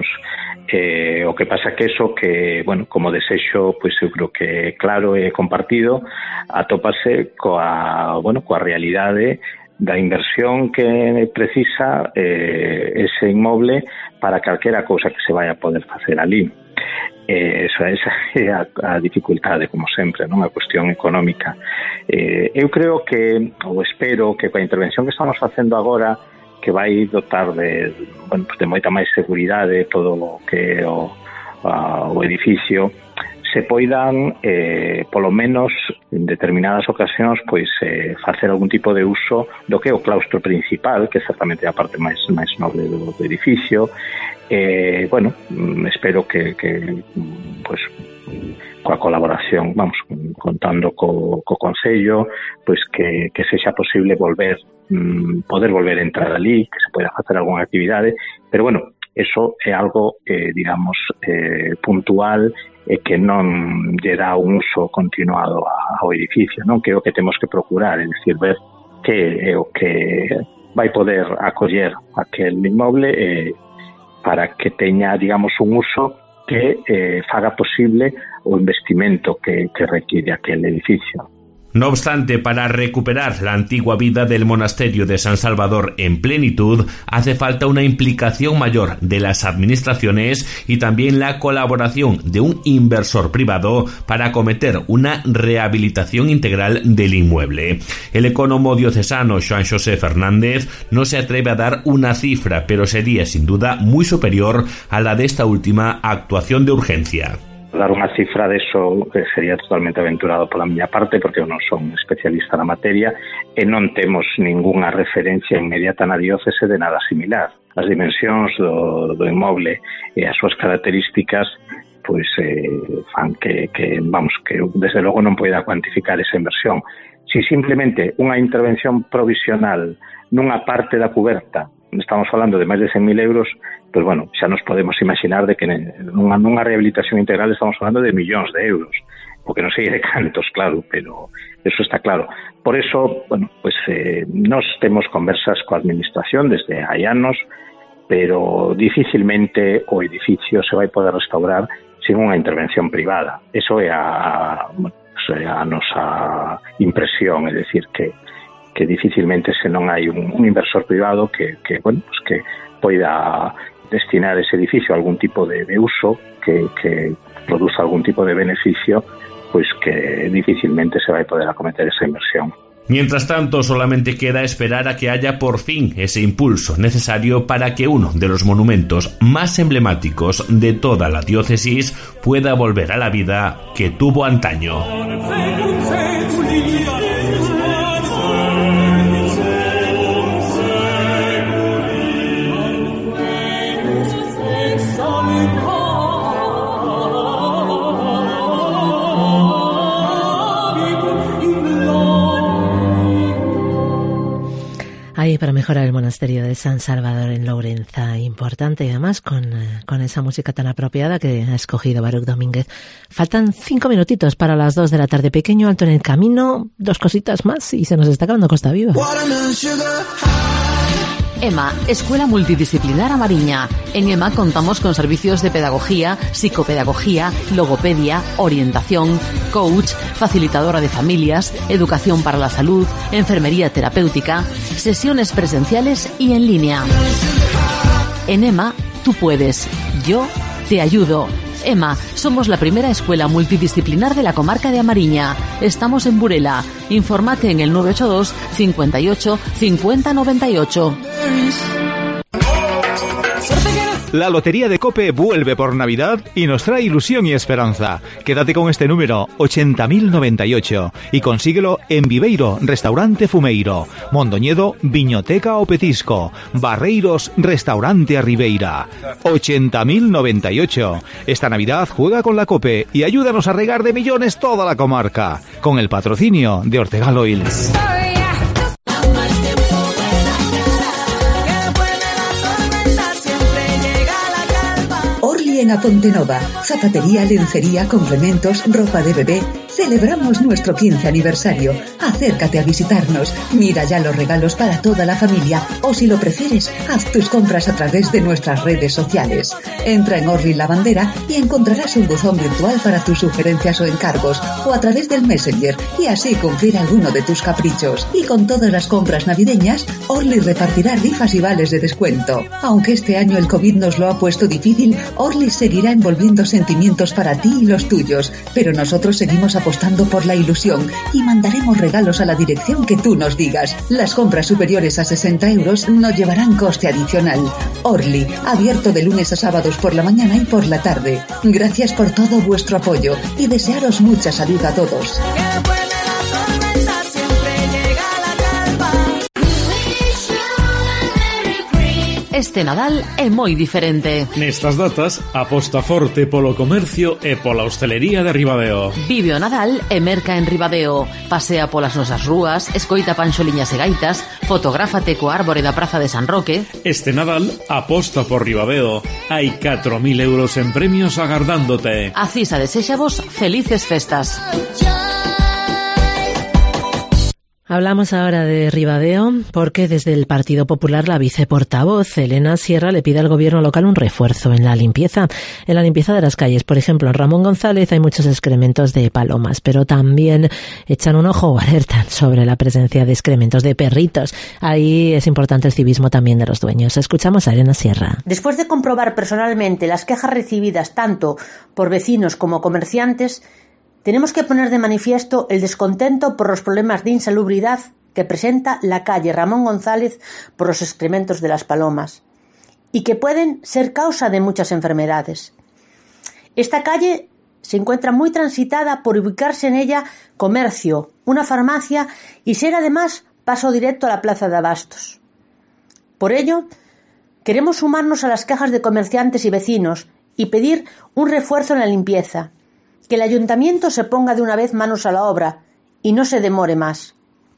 Eh, o que pasa que eso que, bueno, como desexo, pois eu creo que claro e compartido, atópase coa, bueno, coa realidade da inversión que precisa eh, ese inmoble para calquera cousa que se vai a poder facer ali. Eh, esa, esa é a, a dificultade, como sempre, non? A cuestión económica. Eh, eu creo que, ou espero que coa intervención que estamos facendo agora, que vai dotar de, bueno, de moita máis seguridade todo o que é o, a, o edificio, se poidan, eh, polo menos en determinadas ocasións, pois eh, facer algún tipo de uso do que é o claustro principal, que certamente é a parte máis máis noble do, do edificio. Eh, bueno, espero que, que pois, coa colaboración, vamos, contando co, co Concello, pois que, que sexa posible volver, mm, poder volver a entrar ali, que se poida facer algunha actividade, pero bueno, eso é algo, eh, digamos, eh, puntual e que non lle dá un uso continuado ao edificio, non? Que é o que temos que procurar, é dicir, ver que é o que vai poder acoller aquel inmoble eh, para que teña, digamos, un uso que eh, faga posible o investimento que, que requiere aquel edificio. No obstante, para recuperar la antigua vida del monasterio de San Salvador en plenitud, hace falta una implicación mayor de las administraciones y también la colaboración de un inversor privado para acometer una rehabilitación integral del inmueble. El ecónomo diocesano Joan José Fernández no se atreve a dar una cifra, pero sería sin duda muy superior a la de esta última actuación de urgencia. Dar unha cifra de eso sería totalmente aventurado pola miña parte, porque eu non son especialista na materia e non temos ningunha referencia inmediata na diócese de nada similar. As dimensións do, do inmoble e as súas características pois eh, fan que, que, vamos, que desde logo non poida cuantificar esa inversión. Si simplemente unha intervención provisional nunha parte da cuberta, estamos falando de máis de cen mil euros, pois bueno, xa nos podemos imaginar de que nunha, nunha rehabilitación integral estamos falando de millóns de euros, porque non sei de cantos, claro, pero eso está claro. Por eso, bueno, pues eh, nos temos conversas coa administración desde hai anos, pero dificilmente o edificio se vai poder restaurar sin unha intervención privada. Eso é a, bueno, é a nosa impresión, é dicir que que dificilmente se non hai un, un inversor privado que, que, bueno, pues que poida destinar ese edificio a algún tipo de, de uso que, que produza algún tipo de beneficio, pues que difícilmente se vai poder acometer esa inversión. Mientras tanto, solamente queda esperar a que haya por fin ese impulso necesario para que uno de los monumentos más emblemáticos de toda la diócesis pueda volver a la vida que tuvo antaño. Ahí para mejorar el monasterio de San Salvador en Lourenzá, importante y además con, con esa música tan apropiada que ha escogido Baruch Domínguez. Faltan cinco minutitos para las dos de la tarde, pequeño alto en el camino, dos cositas más y se nos está acabando Costa Viva. EMA, Escuela Multidisciplinar A Mariña. En EMA contamos con servicios de pedagogía, psicopedagogía, logopedia, orientación, coach, facilitadora de familias, educación para la salud, enfermería terapéutica, sesiones presenciales y en línea. En EMA, tú puedes. Yo te ayudo. EMA, somos la primera escuela multidisciplinar de la comarca de A Mariña. Estamos en Burela. Infórmate en el nueve ocho dos, cincuenta y ocho, cincuenta noventa y ocho. La Lotería de COPE vuelve por Navidad y nos trae ilusión y esperanza. Quédate con este número, ochenta mil noventa y ocho, y consíguelo en Viveiro, Restaurante Fumeiro, Mondoñedo, Viñoteca o Petisco, Barreiros, Restaurante a Ribeira. ochenta mil noventa y ocho. Esta Navidad juega con la COPE y ayúdanos a regar de millones toda la comarca, con el patrocinio de Ortegal Oil. En Aponte Nova, zapatería, lencería, complementos, ropa de bebé. Celebramos nuestro quince aniversario. Acércate a visitarnos. Mira ya los regalos para toda la familia. O si lo prefieres, haz tus compras a través de nuestras redes sociales. Entra en Orly La Bandera y encontrarás un buzón virtual para tus sugerencias o encargos. O a través del Messenger y así cumplir alguno de tus caprichos. Y con todas las compras navideñas, Orly repartirá rifas y vales de descuento. Aunque este año el COVID nos lo ha puesto difícil, Orly seguirá envolviendo sentimientos para ti y los tuyos, pero nosotros seguimos apostando por la ilusión y mandaremos regalos a la dirección que tú nos digas. Las compras superiores a sesenta euros no llevarán coste adicional. Orly, abierto de lunes a sábados por la mañana y por la tarde. Gracias por todo vuestro apoyo y desearos mucha salud a todos. Este Nadal é moi diferente. Nestas datas, aposta forte polo comercio e pola hostelería de Ribadeo. Vive o Nadal e merca en Ribadeo. Pasea polas nosas rúas, escoita panxoliñas e gaitas, fotográfate co árbore da Praza de San Roque. Este Nadal, aposta por Ribadeo. Hai catro mil euros en premios agardándote. A Cisa deséxavos felices festas. Hablamos ahora de Ribadeo porque desde el Partido Popular la viceportavoz Elena Sierra le pide al gobierno local un refuerzo en la limpieza. En la limpieza de las calles, por ejemplo, en Ramón González hay muchos excrementos de palomas, pero también echan un ojo o alertan sobre la presencia de excrementos de perritos. Ahí es importante el civismo también de los dueños. Escuchamos a Elena Sierra. Después de comprobar personalmente las quejas recibidas tanto por vecinos como comerciantes, tenemos que poner de manifiesto el descontento por los problemas de insalubridad que presenta la calle Ramón González por los excrementos de las palomas y que pueden ser causa de muchas enfermedades. Esta calle se encuentra muy transitada por ubicarse en ella comercio, una farmacia y ser además paso directo a la plaza de abastos. Por ello, queremos sumarnos a las quejas de comerciantes y vecinos y pedir un refuerzo en la limpieza. Que el ayuntamiento se ponga de una vez manos a la obra y no se demore más.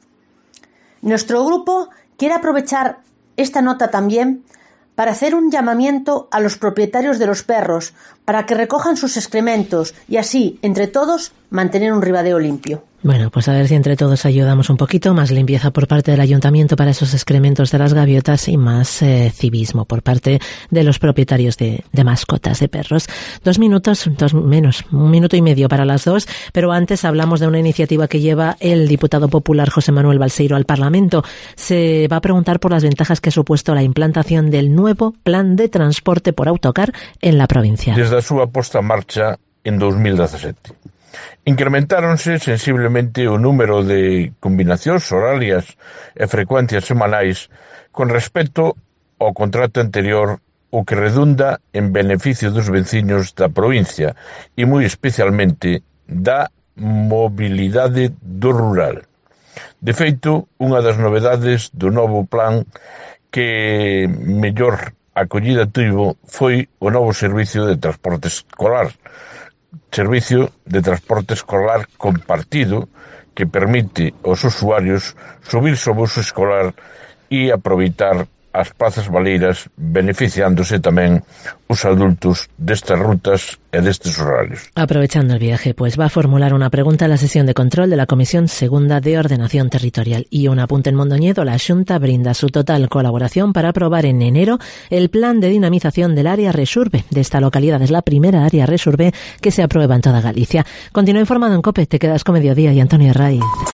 Nuestro grupo quiere aprovechar esta nota también para hacer un llamamiento a los propietarios de los perros para que recojan sus excrementos y así, entre todos, mantener un Ribadeo limpio. Bueno, pues a ver si entre todos ayudamos un poquito, más limpieza por parte del ayuntamiento para esos excrementos de las gaviotas y más eh, civismo por parte de los propietarios de, de mascotas, de perros. Dos minutos, dos menos, un minuto y medio para las dos, pero antes hablamos de una iniciativa que lleva el diputado popular José Manuel Balseiro al Parlamento. Se va a preguntar por las ventajas que ha supuesto la implantación del nuevo plan de transporte por autocar en la provincia. Desde a súa posta en marcha en dos mil dezasete. Incrementáronse sensiblemente o número de combinacións horarias e frecuencias semanais con respecto ao contrato anterior, o que redunda en beneficio dos veciños da provincia e moi especialmente da mobilidade do rural. De feito, unha das novedades do novo plan que mellor acollida tivo foi o novo servicio de transporte escolar, servicio de transporte escolar compartido que permite aos usuarios subirse ao bus escolar e aproveitar as prazas baleiras, beneficiándose tamén os adultos destas rutas e destes horarios. Aprovechando el viaje, pues va a formular una pregunta a la sesión de control de la Comisión Segunda de Ordenación Territorial. Y un apunte en Mondoñedo, la Xunta brinda su total colaboración para aprobar en enero el plan de dinamización del área Resurbe. De esta localidad es la primera área Resurbe que se aprueba en toda Galicia. Continúa informado en COPE, te quedas con Mediodía y Antonio Raiz.